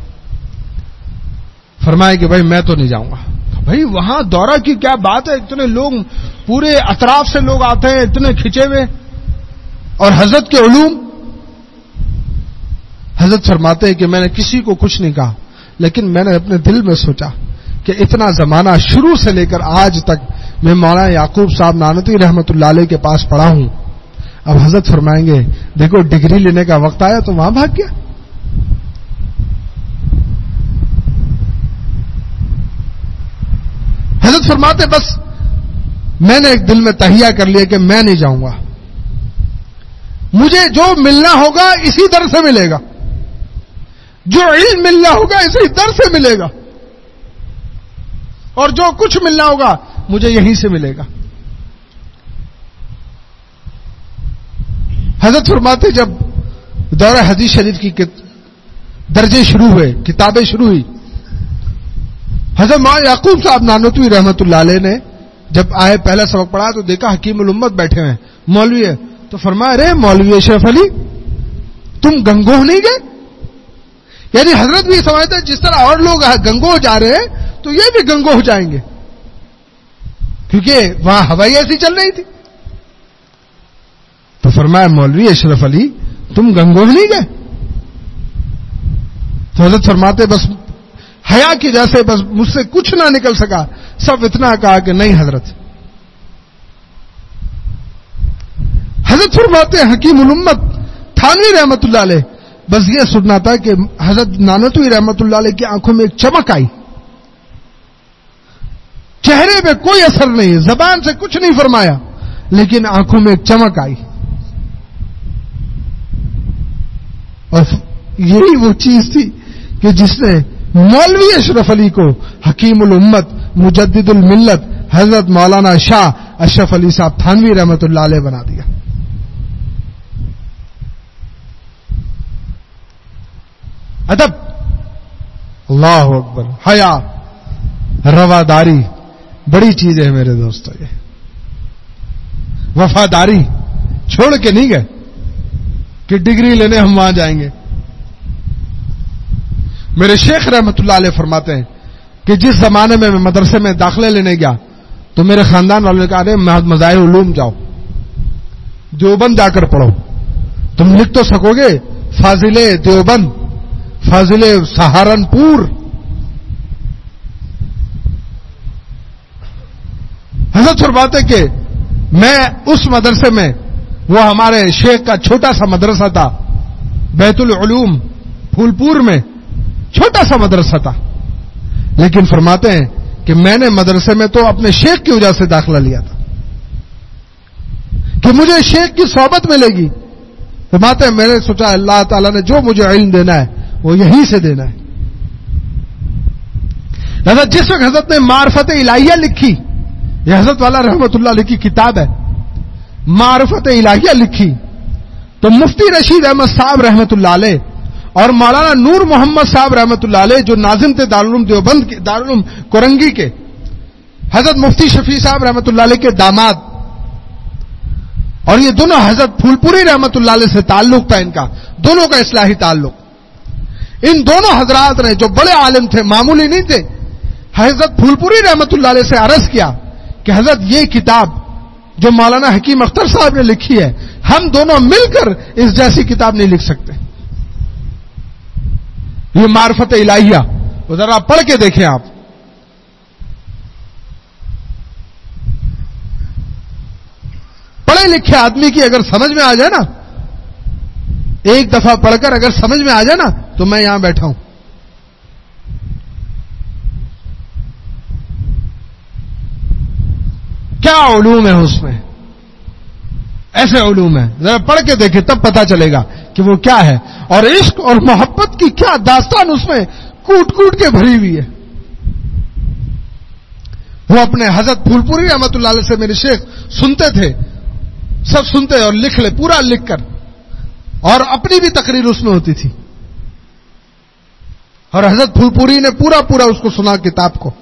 فرمایا کہ بھائی میں تو نہیں جاؤں گا. بھائی وہاں دورہ کی کیا بات ہے، اتنے لوگ پورے اطراف سے لوگ آتے ہیں، اتنے کھچے ہوئے، اور حضرت کے علوم. حضرت فرماتے ہیں کہ میں نے کسی کو کچھ نہیں کہا، لیکن میں نے اپنے دل میں سوچا کہ اتنا زمانہ شروع سے لے کر آج تک میں مولانا یعقوب صاحب نانوتوی رحمت اللہ علیہ کے پاس پڑھا ہوں. اب حضرت فرمائیں گے دیکھو ڈگری لینے کا وقت آیا تو وہاں بھاگ گیا. حضرت فرماتے بس میں نے ایک دل میں تہیہ کر لیا کہ میں نہیں جاؤں گا، مجھے جو ملنا ہوگا اسی در سے ملے گا، جو علم ملنا ہوگا اسی در سے ملے گا، اور جو کچھ ملنا ہوگا مجھے یہیں سے ملے گا. حضرت فرماتے جب دورہ حدیث شریف کی درجے شروع ہوئے، کتابیں شروع ہوئی، حضرت مولانا یعقوب صاحب نانوتوی رحمت اللہ علیہ نے جب آئے پہلا سبق پڑھا تو دیکھا حکیم الامت بیٹھے ہیں، مولوی ہے. تو فرمایا، ارے مولوی اشرف علی تم گنگوہ نہیں گئے؟ یعنی حضرت بھی سمجھتے جس طرح اور لوگ گنگوہ جا رہے ہیں تو یہ بھی گنگوہ جائیں گے، کیونکہ وہاں ہوائی ایسی چل رہی تھی. تو فرمایا، مولوی اشرف علی تم گنگوہ نہیں گئے؟ تو حضرت فرماتے بس حیا کی جیسے بس مجھ سے کچھ نہ نکل سکا، سب اتنا کہا کہ نہیں حضرت. حضرت فرماتے حکیم الامت تھانوی رحمت اللہ علیہ بس یہ سننا تھا کہ حضرت نانوتوی رحمت اللہ علیہ کی آنکھوں میں ایک چمک آئی، چہرے پہ کوئی اثر نہیں، زبان سے کچھ نہیں فرمایا، لیکن آنکھوں میں ایک چمک آئی. اور یہی وہ چیز تھی کہ جس نے مولوی اشرف علی کو حکیم الامت مجدد الملت حضرت مولانا شاہ اشرف علی صاحب تھانوی رحمت اللہ علیہ بنا دیا. ادب، اللہ اکبر، حیا، رواداری بڑی چیز ہے میرے دوستو. یہ وفاداری چھوڑ کے نہیں گئے کہ ڈگری لینے ہم وہاں جائیں گے. میرے شیخ رحمت اللہ علیہ فرماتے ہیں کہ جس زمانے میں مدرسے میں داخلے لینے گیا تو میرے خاندان والوں نے کہا، ارے مذاہب علوم جاؤ، دیوبند جا کر پڑھو، تم لکھ تو سکو گے فاضل دیوبند، فاضل سہارنپور. حضرت فرماتے کہ میں اس مدرسے میں، وہ ہمارے شیخ کا چھوٹا سا مدرسہ تھا بیت العلوم پھولپور میں، چھوٹا سا مدرسہ تھا، لیکن فرماتے ہیں کہ میں نے مدرسے میں تو اپنے شیخ کی وجہ سے داخلہ لیا تھا کہ مجھے شیخ کی صحبت ملے گی. فرماتے ہیں میں نے سوچا اللہ تعالیٰ نے جو مجھے علم دینا ہے وہ یہیں سے دینا ہے. حضرت جس وقت حضرت نے معرفت الہیہ لکھی، یہ حضرت والا رحمت اللہ علیہ کی کتاب ہے، معرفت الہیہ لکھی، تو مفتی رشید احمد صاحب رحمت اللہ علیہ اور مولانا نور محمد صاحب رحمت اللہ علیہ جو ناظم تھے دارالعلوم دیوبند کے، دارالعلوم کورنگی کے، حضرت مفتی شفیع صاحب رحمۃ اللہ علیہ کے داماد، اور یہ دونوں حضرت پھول پوری رحمۃ اللہ علیہ سے تعلق تھا ان کا، دونوں کا اصلاحی تعلق. ان دونوں حضرات نے جو بڑے عالم تھے، معمولی نہیں تھے، حضرت پھول پوری رحمۃ اللہ علیہ سے عرض کیا کہ حضرت یہ کتاب جو مولانا حکیم اختر صاحب نے لکھی ہے، ہم دونوں مل کر اس جیسی کتاب نہیں لکھ سکتے. یہ معرفت الہیہ ذرا پڑھ کے دیکھیں آپ. پڑھے لکھے آدمی کی اگر سمجھ میں آ جائے نا، ایک دفعہ پڑھ کر اگر سمجھ میں آ جائے نا، تو میں یہاں بیٹھا ہوں. کیا علوم ہے اس میں، ایسے علوم ہے، ذرا پڑھ کے دیکھیں تب پتا چلے گا کہ وہ کیا ہے. اور عشق اور محبت کی کیا داستان اس میں کوٹ کوٹ کے بھری ہوئی ہے. وہ اپنے حضرت پھول پوری رحمۃ اللہ علیہ سے میرے شیخ سنتے تھے، سب سنتے اور لکھ لے پورا لکھ کر، اور اپنی بھی تقریر اس میں ہوتی تھی. اور حضرت پھول پوری نے پورا اس کو سنا کتاب کو.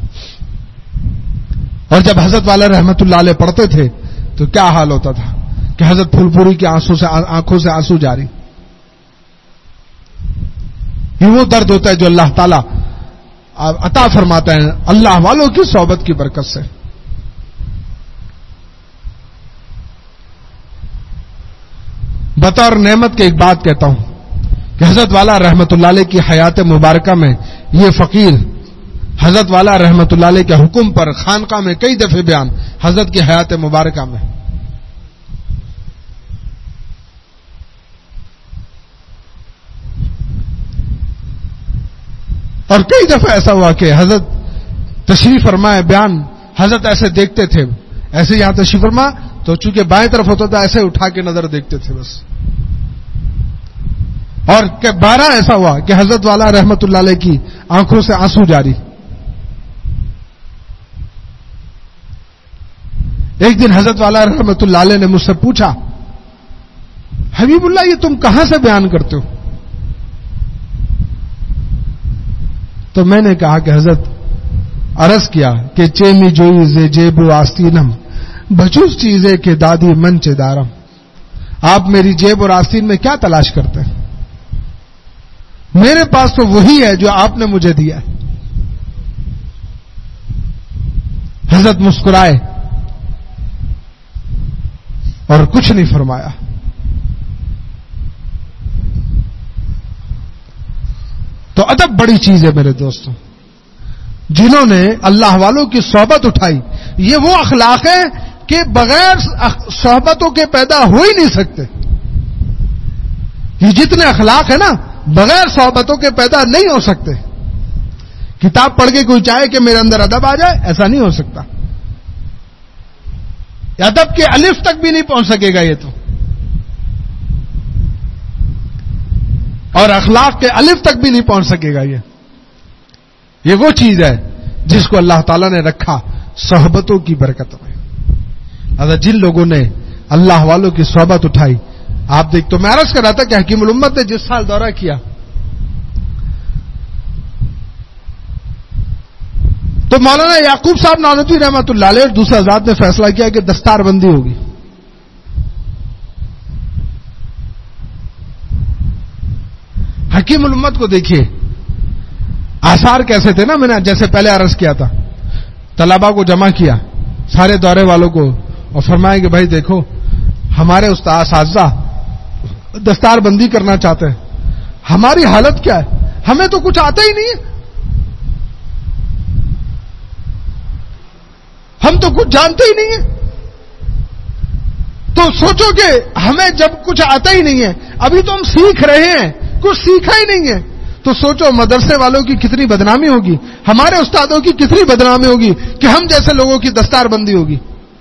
اور جب حضرت والا رحمۃ اللہ علیہ پڑھتے تھے تو کیا حال ہوتا تھا کہ حضرت پھول پوری کی آنکھوں سے آنسو جاری. یہ وہ درد ہوتا ہے جو اللہ تعالیٰ عطا فرماتا ہے اللہ والوں کی صحبت کی برکت سے. بطور نعمت کے ایک بات کہتا ہوں کہ حضرت والا رحمۃ اللہ علیہ کی حیات مبارکہ میں یہ فقیر حضرت والا رحمۃ اللہ علیہ کے حکم پر خانقاہ میں کئی دفعے بیان، حضرت کی حیات مبارکہ میں. اور کئی دفعہ ایسا ہوا کہ حضرت تشریف فرمائے بیان، حضرت ایسے دیکھتے تھے، ایسے یہاں تشریف فرما تو چونکہ بائیں طرف ہوتا تھا ایسے اٹھا کے نظر دیکھتے تھے بس. اور کہ 12 ایسا ہوا کہ حضرت والا رحمۃ اللہ علیہ کی آنکھوں سے آنسو جاری. ایک دن حضرت والا رحمۃ اللہ علیہ نے مجھ سے پوچھا، حبیب اللہ یہ تم کہاں سے بیان کرتے ہو؟ تو میں نے کہا کہ حضرت عرض کیا کہ چیمی جوئی زے جیب و آستینم بچوس چیزیں کے دادی من چے دارم. آپ میری جیب اور آستین میں کیا تلاش کرتے ہیں؟ میرے پاس تو وہی ہے جو آپ نے مجھے دیا ہے. حضرت مسکرائے اور کچھ نہیں فرمایا. تو ادب بڑی چیز ہے میرے دوستوں. جنہوں نے اللہ والوں کی صحبت اٹھائی، یہ وہ اخلاق ہیں کہ بغیر صحبتوں کے پیدا ہو ہی نہیں سکتے. یہ جتنے اخلاق ہیں نا بغیر صحبتوں کے پیدا نہیں ہو سکتے. کتاب پڑھ کے کوئی چاہے کہ میرے اندر ادب آ جائے، ایسا نہیں ہو سکتا. ادب کے الف تک بھی نہیں پہنچ سکے گا یہ تو، اور اخلاق کے الف تک بھی نہیں پہنچ سکے گا. یہ وہ چیز ہے جس کو اللہ تعالیٰ نے رکھا صحبتوں کی برکت میں. اگر جن لوگوں نے اللہ والوں کی صحبت اٹھائی، آپ دیکھ تو میں عرض کر رہا تھا کہ حکیم الامت نے جس سال دورہ کیا تو مولانا یعقوب صاحب نانوتوی رحمۃ اللہ علیہ اور دوسرے حضرات نے فیصلہ کیا کہ دستار بندی ہوگی. حکیم الامت کو دیکھیے آثار کیسے تھے نا، میں نے جیسے پہلے عرض کیا تھا، طلباء کو جمع کیا سارے دورے والوں کو اور فرمایا کہ بھائی دیکھو ہمارے استاد اساتذہ دستار بندی کرنا چاہتے ہیں، ہماری حالت کیا ہے، ہمیں تو کچھ آتا ہی نہیں ہے، ہم تو کچھ جانتے ہی نہیں ہیں. تو سوچو کہ ہمیں جب کچھ آتا ہی نہیں ہے، ابھی تو ہم سیکھ رہے ہیں، کچھ سیکھا ہی نہیں ہے، تو سوچو مدرسے والوں کی کتنی بدنامی ہوگی، ہمارے استادوں کی کتنی بدنامی ہوگی کہ ہم جیسے لوگوں کی دستار بندی ہوگی.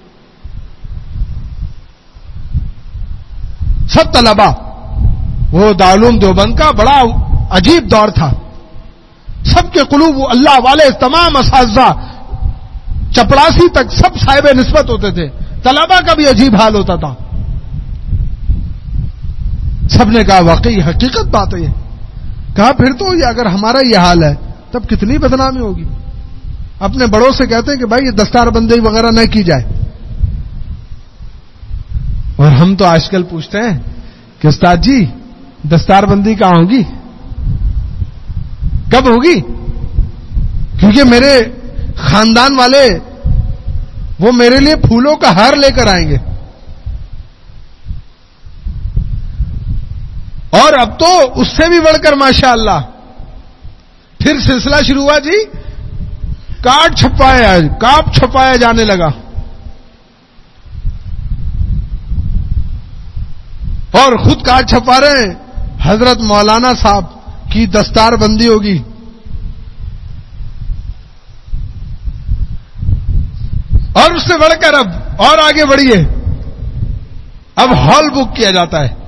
سب طلباء، وہ دارالعلوم دیوبند کا بڑا عجیب دور تھا، سب کے قلوب اللہ والے، تمام اساتذہ چپڑاسی تک سب صاحب نسبت ہوتے تھے. طلباء کا بھی عجیب حال ہوتا تھا. سب نے کہا واقعی حقیقت بات ہے یہ. کہا پھر تو یہ اگر ہمارا یہ حال ہے تب کتنی بدنامی ہوگی. اپنے بڑوں سے کہتے ہیں کہ بھائی یہ دستار بندی وغیرہ نہ کی جائے. اور ہم تو آج کل پوچھتے ہیں کہ استاد جی دستار بندی کہاں ہوگی, کب ہوگی؟ کیونکہ میرے خاندان والے وہ میرے لیے پھولوں کا ہار لے کر آئیں گے. اور اب تو اس سے بھی بڑھ کر ماشاءاللہ پھر سلسلہ شروع ہوا جی, کارڈ چھپایا جانے لگا. اور خود کارڈ چھپا رہے ہیں, حضرت مولانا صاحب کی دستار بندی ہوگی. اور اس سے بڑھ کر اب اور آگے بڑھیے, اب ہال بک کیا جاتا ہے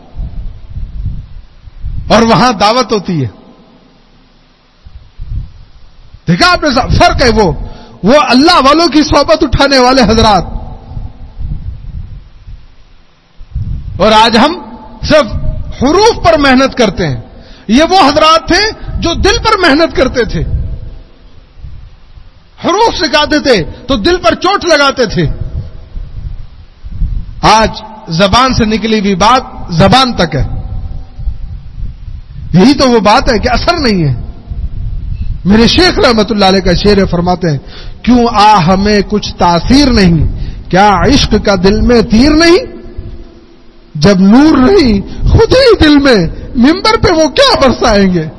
اور وہاں دعوت ہوتی ہے. دیکھا آپ نے فرق ہے, وہ اللہ والوں کی صحبت اٹھانے والے حضرات, اور آج ہم صرف حروف پر محنت کرتے ہیں. یہ وہ حضرات تھے جو دل پر محنت کرتے تھے, حروف سکھاتے تھے تو دل پر چوٹ لگاتے تھے. آج زبان سے نکلی ہوئی بات زبان تک ہے. یہی تو وہ بات ہے کہ اثر نہیں ہے. میرے شیخ رحمت اللہ علیہ کا شعر فرماتے ہیں, کیوں ہمیں کچھ تاثیر نہیں, کیا عشق کا دل میں تیر نہیں, جب نور نہیں خود ہی دل میں, منبر پہ وہ کیا برسائیں گے.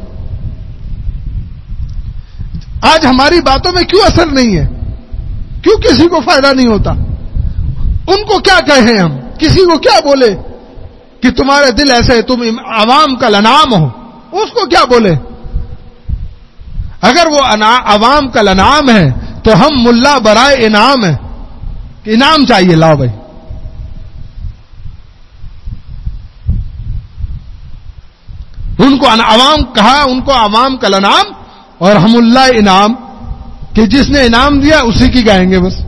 آج ہماری باتوں میں کیوں اثر نہیں ہے, کیوں کسی کو فائدہ نہیں ہوتا. ان کو کیا کہیں ہم, کسی کو کیا بولے کہ تمہارے دل ایسے, تم عوام کا لنام ہو, اس کو کیا بولے. اگر وہ عوام کا لنام ہے تو ہم ملا برائے انعام ہے, کہ انعام چاہیے, لاؤ بھائی. ان کو عوام کہا, ان کو عوام کا لنام, اور ہم اللہ انعام, کہ جس نے انعام دیا اسی کی گائیں گے. بس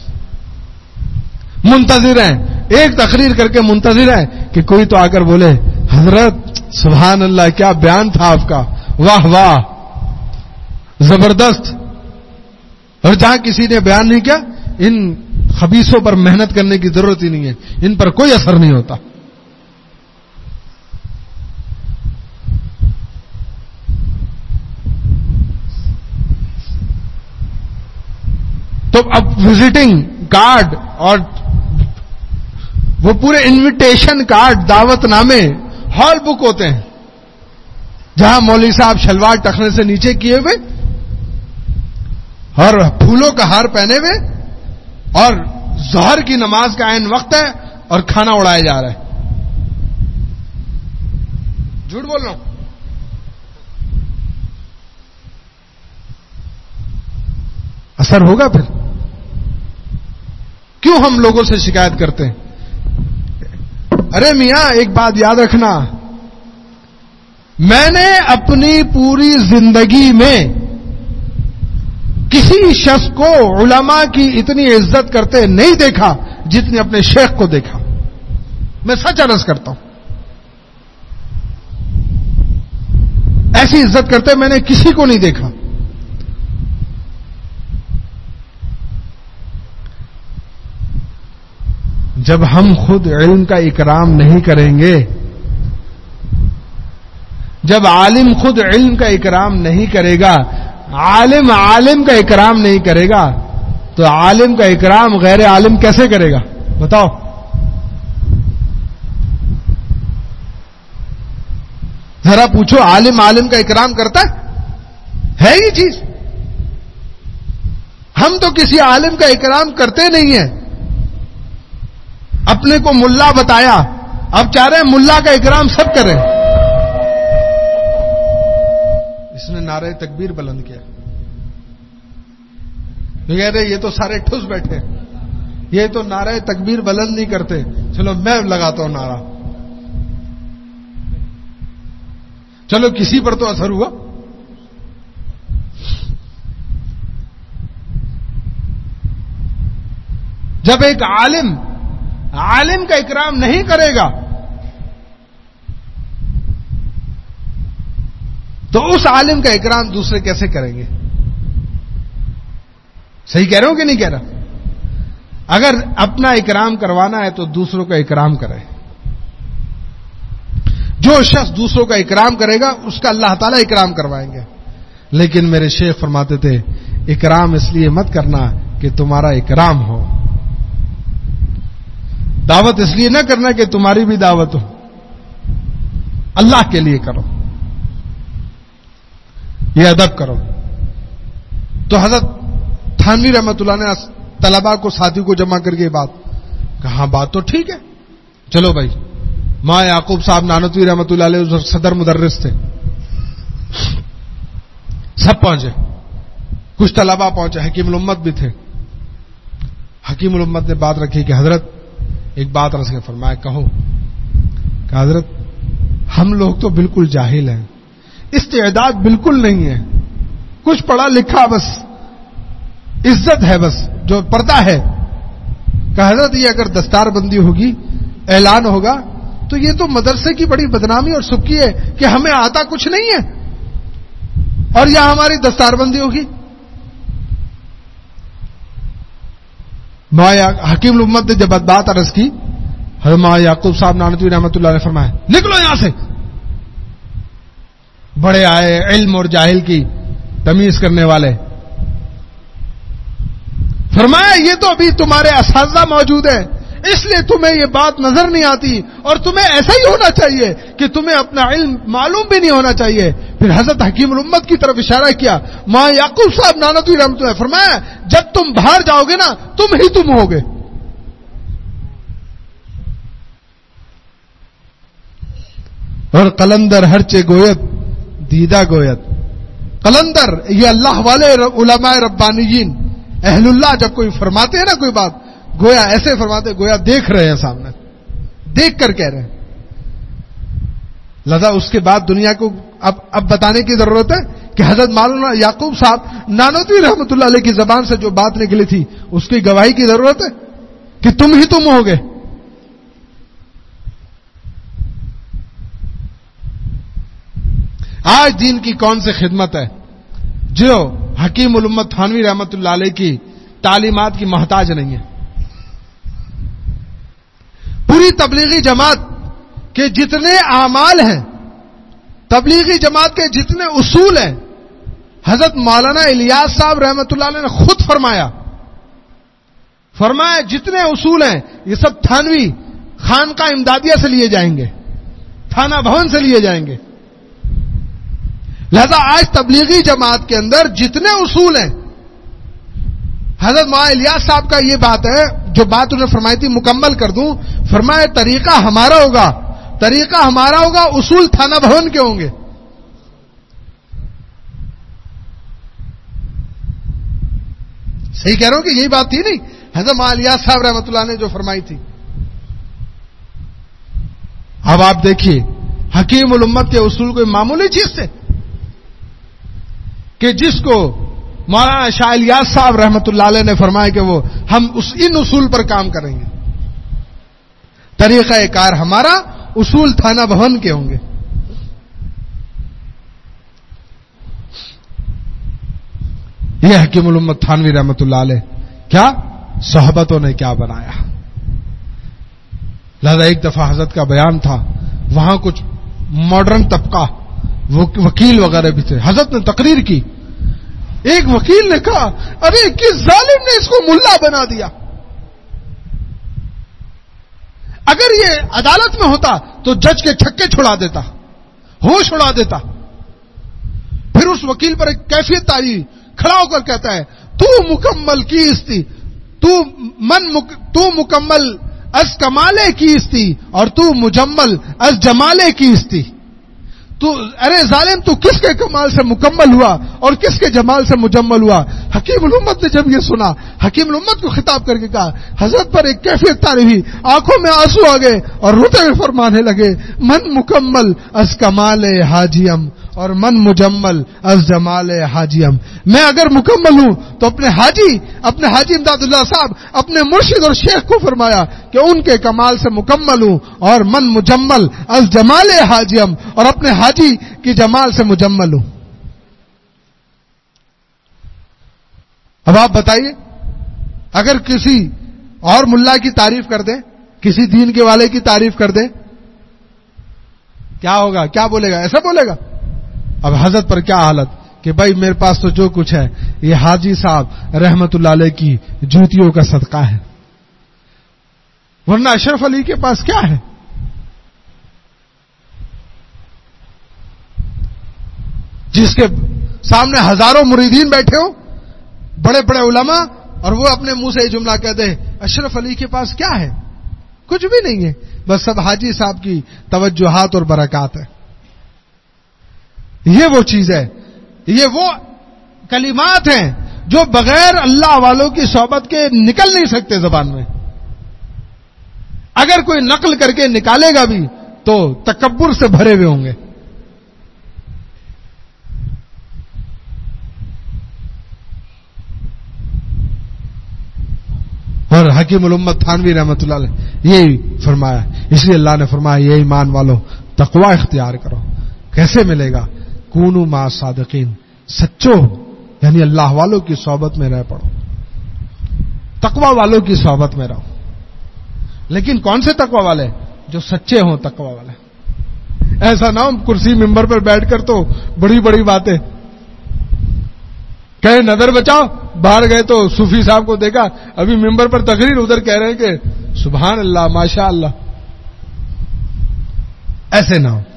منتظر ہیں, ایک تقریر کر کے منتظر ہیں کہ کوئی تو آ کر بولے حضرت سبحان اللہ کیا بیان تھا آپ کا, واہ واہ زبردست. اور جہاں کسی نے بیان نہیں کیا, ان خبیثوں پر محنت کرنے کی ضرورت ہی نہیں ہے, ان پر کوئی اثر نہیں ہوتا. تو اب وزٹنگ کارڈ اور وہ پورے انویٹیشن کارڈ, دعوت نامے, ہال بک ہوتے ہیں, جہاں مولوی صاحب شلوار ٹخنے سے نیچے کیے ہوئے اور پھولوں کا ہار پہنے ہوئے, اور ظہر کی نماز کا عین وقت ہے اور کھانا اڑایا جا رہا ہے. جھوٹ بول رہا ہوں؟ اثر ہوگا پھر. کیوں ہم لوگوں سے شکایت کرتے ہیں؟ ارے میاں ایک بات یاد رکھنا, میں نے اپنی پوری زندگی میں کسی شخص کو علماء کی اتنی عزت کرتے نہیں دیکھا جتنی اپنے شیخ کو دیکھا. میں سچ عرض کرتا ہوں, ایسی عزت کرتے میں نے کسی کو نہیں دیکھا. جب ہم خود علم کا اکرام نہیں کریں گے, جب عالم خود علم کا اکرام نہیں کرے گا, عالم کا اکرام نہیں کرے گا, تو عالم کا اکرام غیر عالم کیسے کرے گا بتاؤ؟ ذرا پوچھو, عالم کا اکرام کرتا ہے یہ چیز؟ ہم تو کسی عالم کا اکرام کرتے نہیں ہیں. اپنے کو ملا بتایا, اب چاہ رہے ہیں ملا کا اکرام سب کریں. اس نے نعرہ تکبیر بلند کیا, کہہ رہے یہ تو سارے ٹھس بیٹھے, یہ تو نعرہ تکبیر بلند نہیں کرتے, چلو میں لگاتا ہوں نعرہ. چلو کسی پر تو اثر ہوا. جب ایک عالم کا اکرام نہیں کرے گا تو اس عالم کا اکرام دوسرے کیسے کریں گے؟ صحیح کہہ رہا ہوں کہ نہیں کہہ رہا؟ اگر اپنا اکرام کروانا ہے تو دوسروں کا اکرام کرے. جو شخص دوسروں کا اکرام کرے گا اس کا اللہ تعالیٰ اکرام کروائیں گے. لیکن میرے شیخ فرماتے تھے اکرام اس لیے مت کرنا کہ تمہارا اکرام ہو. دعوت اس لیے نہ کرنا کہ تمہاری بھی دعوت ہو. اللہ کے لیے کرو, یہ ادب کرو. تو حضرت تھانوی رحمۃ اللہ نے طلباء کو, ساتھی کو جمع کر کے بات کہا, بات تو ٹھیک ہے, چلو بھائی. ماں یعقوب صاحب نانوتوی رحمۃ اللہ علیہ صدر مدرس تھے, سب پہنچے. کچھ طلباء پہنچے, حکیم الامت بھی تھے. حکیم الامت نے بات رکھی کہ حضرت ایک بات رس کے فرمایا, کہو. کہ حضرت ہم لوگ تو بالکل جاہل ہیں, استعداد بالکل نہیں ہے, کچھ پڑھا لکھا بس عزت ہے, بس جو پردہ ہے. کہ حضرت یہ اگر دستار بندی ہوگی, اعلان ہوگا, تو یہ تو مدرسے کی بڑی بدنامی اور سکی ہے کہ ہمیں آتا کچھ نہیں ہے اور یہاں ہماری دستار بندی ہوگی. حکیم الامت نے جب بات عرض کی, حضرت ماں یعقوب صاحب نانوتوی رحمۃ اللہ نے فرمایا نکلو یہاں سے. بڑے آئے علم اور جاہل کی تمیز کرنے والے. فرمایا یہ تو ابھی تمہارے اساتذہ موجود ہیں, اس لیے تمہیں یہ بات نظر نہیں آتی, اور تمہیں ایسا ہی ہونا چاہیے کہ تمہیں اپنا علم معلوم بھی نہیں ہونا چاہیے. پھر حضرت حکیم الامت کی طرف اشارہ کیا, ماں یعقوب صاحب نانوتوی رحمۃ اللہ, فرمایا جب تم باہر جاؤ گے نا تم ہی تم ہوگے. اور قلندر ہرچے گویت دیدہ گویت. قلندر یہ اللہ والے علماء ربانیین اہل اللہ جب کوئی فرماتے ہیں نا کوئی بات, گویا ایسے فرماتے گویا دیکھ رہے ہیں سامنے, دیکھ کر کہہ رہے ہیں. لہذا اس کے بعد دنیا کو اب بتانے کی ضرورت ہے کہ حضرت مولانا یعقوب صاحب نانوتوی رحمۃ اللہ علیہ کی زبان سے جو بات نکلی تھی اس کی گواہی کی ضرورت ہے کہ تم ہی تم ہوگے. آج دین کی کون سی خدمت ہے جو حکیم الامت تھانوی رحمۃ اللہ علیہ کی تعلیمات کی محتاج نہیں ہے. پوری تبلیغی جماعت کے جتنے اعمال ہیں, تبلیغی جماعت کے جتنے اصول ہیں, حضرت مولانا الیاس صاحب رحمۃ اللہ علیہ نے خود فرمایا جتنے اصول ہیں یہ سب تھانوی خانقاہ امدادیہ سے لیے جائیں گے, تھانہ بھون سے لیے جائیں گے. لہذا آج تبلیغی جماعت کے اندر جتنے اصول ہیں, حضرت مولانا الیاس صاحب کا یہ بات ہے, جو بات انہوں نے فرمائی تھی مکمل کر دوں. فرمایا طریقہ ہمارا ہوگا, طریقہ ہمارا ہوگا, اصول تھانہ بھون کے ہوں گے. صحیح کہہ رہا ہوں کہ یہی بات تھی نہیں حضرت مولانا الیاس صاحب رحمۃ اللہ نے جو فرمائی تھی. اب آپ دیکھیے حکیم الامت کے اصول کوئی معمولی چیز تھے کہ جس کو مولانا شاہ الیاس صاحب رحمۃ اللہ علیہ نے فرمایا کہ وہ ہم ان اصول پر کام کریں گے. طریقہ کار ہمارا, اصول تھانہ بھون کے ہوں گے. یہ حکیم الامت تھانوی رحمۃ اللہ علیہ کیا صحبتوں نے کیا بنایا. لہذا ایک دفعہ حضرت کا بیان تھا, وہاں کچھ ماڈرن طبقہ وکیل وغیرہ بھی تھے. حضرت نے تقریر کی, ایک وکیل نے کہا ارے کس ظالم نے اس کو ملا بنا دیا. اگر یہ عدالت میں ہوتا تو جج کے چھکے چھڑا دیتا, ہوش اڑا دیتا. پھر اس وکیل پر ایک کیفیت آئی, کھڑا ہو کر کہتا ہے تو مکمل کیستی, تو مکمل از کمالے کیستی اور تو مجمل از جمالے کیستی. تو ارے ظالم تو کس کے کمال سے مکمل ہوا اور کس کے جمال سے مجمل ہوا. حکیم الامت نے جب یہ سنا, حکیم الامت کو خطاب کر کے کہا, حضرت پر ایک کیفیت طاری ہوئی, آنکھوں میں آنسو آ گئے اور روتے ہوئے فرمانے لگے من مکمل از کمال حاجیم اور من مجمل از جمال حاجیم. میں اگر مکمل ہوں تو اپنے حاجی امداد اللہ صاحب اپنے مرشد اور شیخ کو فرمایا کہ ان کے کمال سے مکمل ہوں, اور من مجمل از جمال حاجیم اور اپنے حاجی کی جمال سے مجمل ہوں. اب آپ بتائیے، اگر کسی اور ملا کی تعریف کر دیں، کسی دین کے والے کی تعریف کر دیں، کیا ہوگا؟ کیا بولے گا؟ ایسا بولے گا؟ اب حضرت پر کیا حالت کہ بھائی میرے پاس تو جو کچھ ہے یہ حاجی صاحب رحمت اللہ علیہ کی جوتیوں کا صدقہ ہے، ورنہ اشرف علی کے پاس کیا ہے؟ جس کے سامنے ہزاروں مریدین بیٹھے ہو، بڑے بڑے علماء، اور وہ اپنے منہ سے یہ جملہ کہتے ہیں اشرف علی کے پاس کیا ہے؟ کچھ بھی نہیں ہے، بس سب حاجی صاحب کی توجہات اور برکات ہے۔ یہ وہ چیز ہے، یہ وہ کلمات ہیں جو بغیر اللہ والوں کی صحبت کے نکل نہیں سکتے زبان میں۔ اگر کوئی نقل کر کے نکالے گا بھی تو تکبر سے بھرے ہوئے ہوں گے۔ اور حکیم الامت تھانوی رحمۃ اللہ علیہ یہی فرمایا، اس لیے اللہ نے فرمایا یہ ایمان والو تقوی اختیار کرو۔ کیسے ملے گا؟ کونوا مع صادقین، سچو یعنی اللہ والوں کی صحبت میں رہ پڑو، تقوی والوں کی صحبت میں رہو۔ لیکن کون سے تقوی والے؟ جو سچے ہوں تقوی والے۔ ایسا نہ ہو کرسی ممبر پر بیٹھ کر تو بڑی بڑی باتیں کہے، نظر بچاؤ، باہر گئے تو صوفی صاحب کو دیکھا ابھی ممبر پر تقریر، ادھر کہہ رہے ہیں کہ سبحان اللہ ماشاء اللہ۔ ایسے نہ ہو۔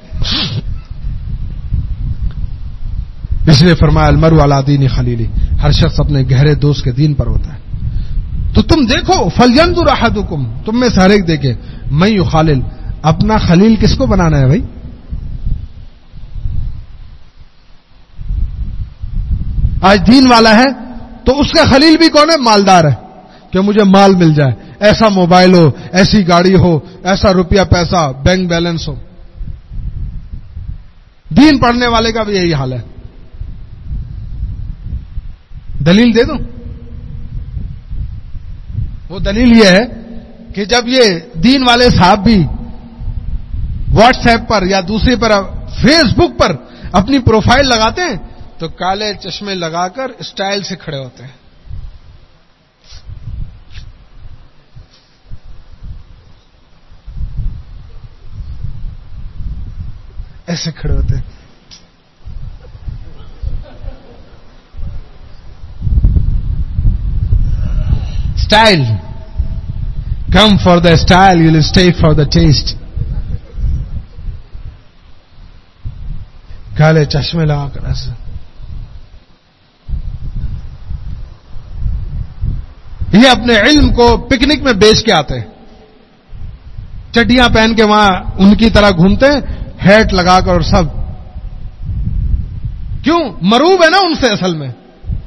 اس لیے فرمایا المرء علی دین خلیلہ، ہر شخص اپنے گہرے دوست کے دین پر ہوتا ہے۔ تو تم دیکھو، فلینظر احدکم، تم میں سے ہر ایک دیکھے، من یخالل، اپنا خلیل کس کو بنانا ہے بھائی؟ آج دین والا ہے تو اس کا خلیل بھی کون ہے؟ مالدار ہے، کہ مجھے مال مل جائے، ایسا موبائل ہو، ایسی گاڑی ہو، ایسا روپیہ پیسہ بینک بیلنس ہو۔ دین پڑھنے والے کا بھی یہی حال ہے۔ دلیل دے دوں؟ وہ دلیل یہ ہے کہ جب یہ دین والے صاحب بھی واٹس ایپ پر یا دوسرے پر فیس بک پر اپنی پروفائل لگاتے ہیں تو کالے چشمے لگا کر اسٹائل سے کھڑے ہوتے ہیں۔ ایسے کھڑے ہوتے ہیں۔ Style, come for the style you will stay for the taste. کالے چشمے لگا کر ایسے۔ یہ اپنے علم کو پکنک میں بیچ کے آتے ہیں، چڈیاں پہن کے وہاں ان کی طرح گھومتے ہیں، ہیٹ لگا کر اور سب۔ کیوں؟ مروب ہے نا ان سے اصل میں۔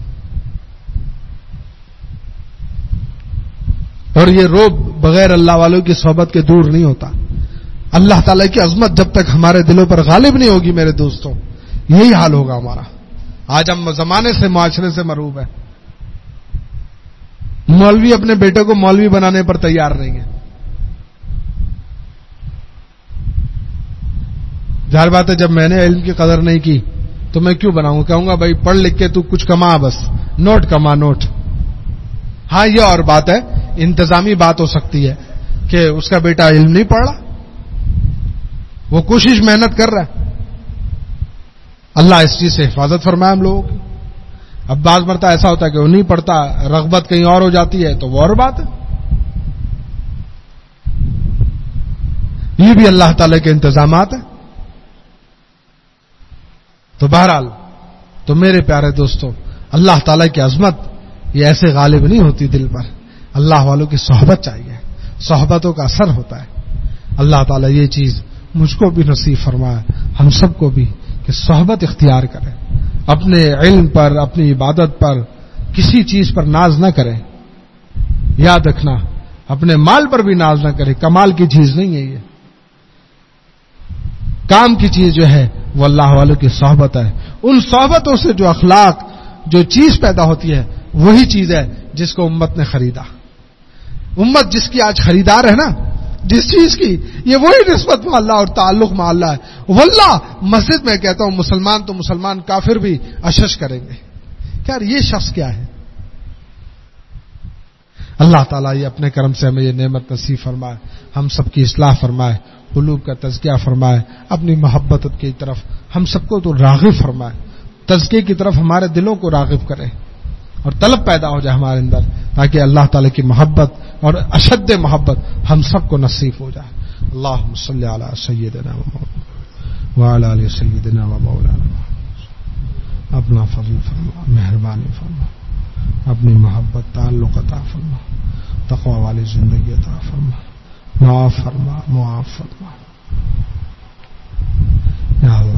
اور یہ روب بغیر اللہ والوں کی صحبت کے دور نہیں ہوتا۔ اللہ تعالیٰ کی عظمت جب تک ہمارے دلوں پر غالب نہیں ہوگی میرے دوستوں، یہی حال ہوگا ہمارا۔ آج ہم زمانے سے، معاشرے سے مروب ہیں۔ مولوی اپنے بیٹے کو مولوی بنانے پر تیار نہیں ہے۔ ظاہر بات ہے جب میں نے علم کی قدر نہیں کی تو میں کیوں بناؤں؟ کہوں گا بھائی پڑھ لکھ کے تو کچھ کما، بس نوٹ کما، نوٹ۔ ہاں یہ اور بات ہے، انتظامی بات ہو سکتی ہے کہ اس کا بیٹا علم نہیں پڑھ رہا، وہ کوشش محنت کر رہا ہے۔ اللہ اس چیز سے حفاظت فرمائے ہم لوگوں کی۔ اب بعض مرتبہ ایسا ہوتا ہے کہ وہ نہیں پڑھتا، رغبت کہیں اور ہو جاتی ہے تو وہ اور بات ہے۔ یہ بھی اللہ تعالی کے انتظامات ہیں۔ تو بہرحال تو میرے پیارے دوستو، اللہ تعالی کی عظمت یہ ایسے غالب نہیں ہوتی دل پر، اللہ والوں کی صحبت چاہیے، صحبتوں کا اثر ہوتا ہے۔ اللہ تعالی یہ چیز مجھ کو بھی نصیب فرمائے، ہم سب کو بھی، کہ صحبت اختیار کریں، اپنے علم پر، اپنی عبادت پر، کسی چیز پر ناز نہ کریں۔ یاد رکھنا، اپنے مال پر بھی ناز نہ کریں، کمال کی چیز نہیں ہے یہ۔ کام کی چیز جو ہے وہ اللہ والوں کی صحبت ہے۔ ان صحبتوں سے جو اخلاق، جو چیز پیدا ہوتی ہے، وہی چیز ہے جس کو امت نے خریدا۔ امت جس کی آج خریدار ہے نا، جس چیز کی، یہ وہی نسبت میں اللہ اور تعلق میں اللہ ہے۔ واللہ مسجد میں کہتا ہوں، مسلمان تو مسلمان، کافر بھی اشش کریں گے کہ یار یہ شخص کیا ہے، اللہ تعالیٰ یہ اپنے کرم سے ہمیں یہ نعمت نصیب فرمائے، ہم سب کی اصلاح فرمائے، قلوب کا تزکیہ فرمائے، اپنی محبت کی طرف ہم سب کو تو راغب فرمائے، تزکیے کی طرف ہمارے دلوں کو راغب کرے اور طلب پیدا ہو جائے ہمارے اندر، تاکہ اللہ تعالیٰ کی محبت اور اشد محبت ہم سب کو نصیب ہو جائے۔ اللہم صلی علی سیدنا و مولانا وعلی آل سیدنا و مولانا، اپنا فضل فرما، مہربانی فرما، اپنی محبت تعلق عطا فرما، تقوی والی زندگی عطا فرما، معاف فرما، معاف فرما یا اللہ۔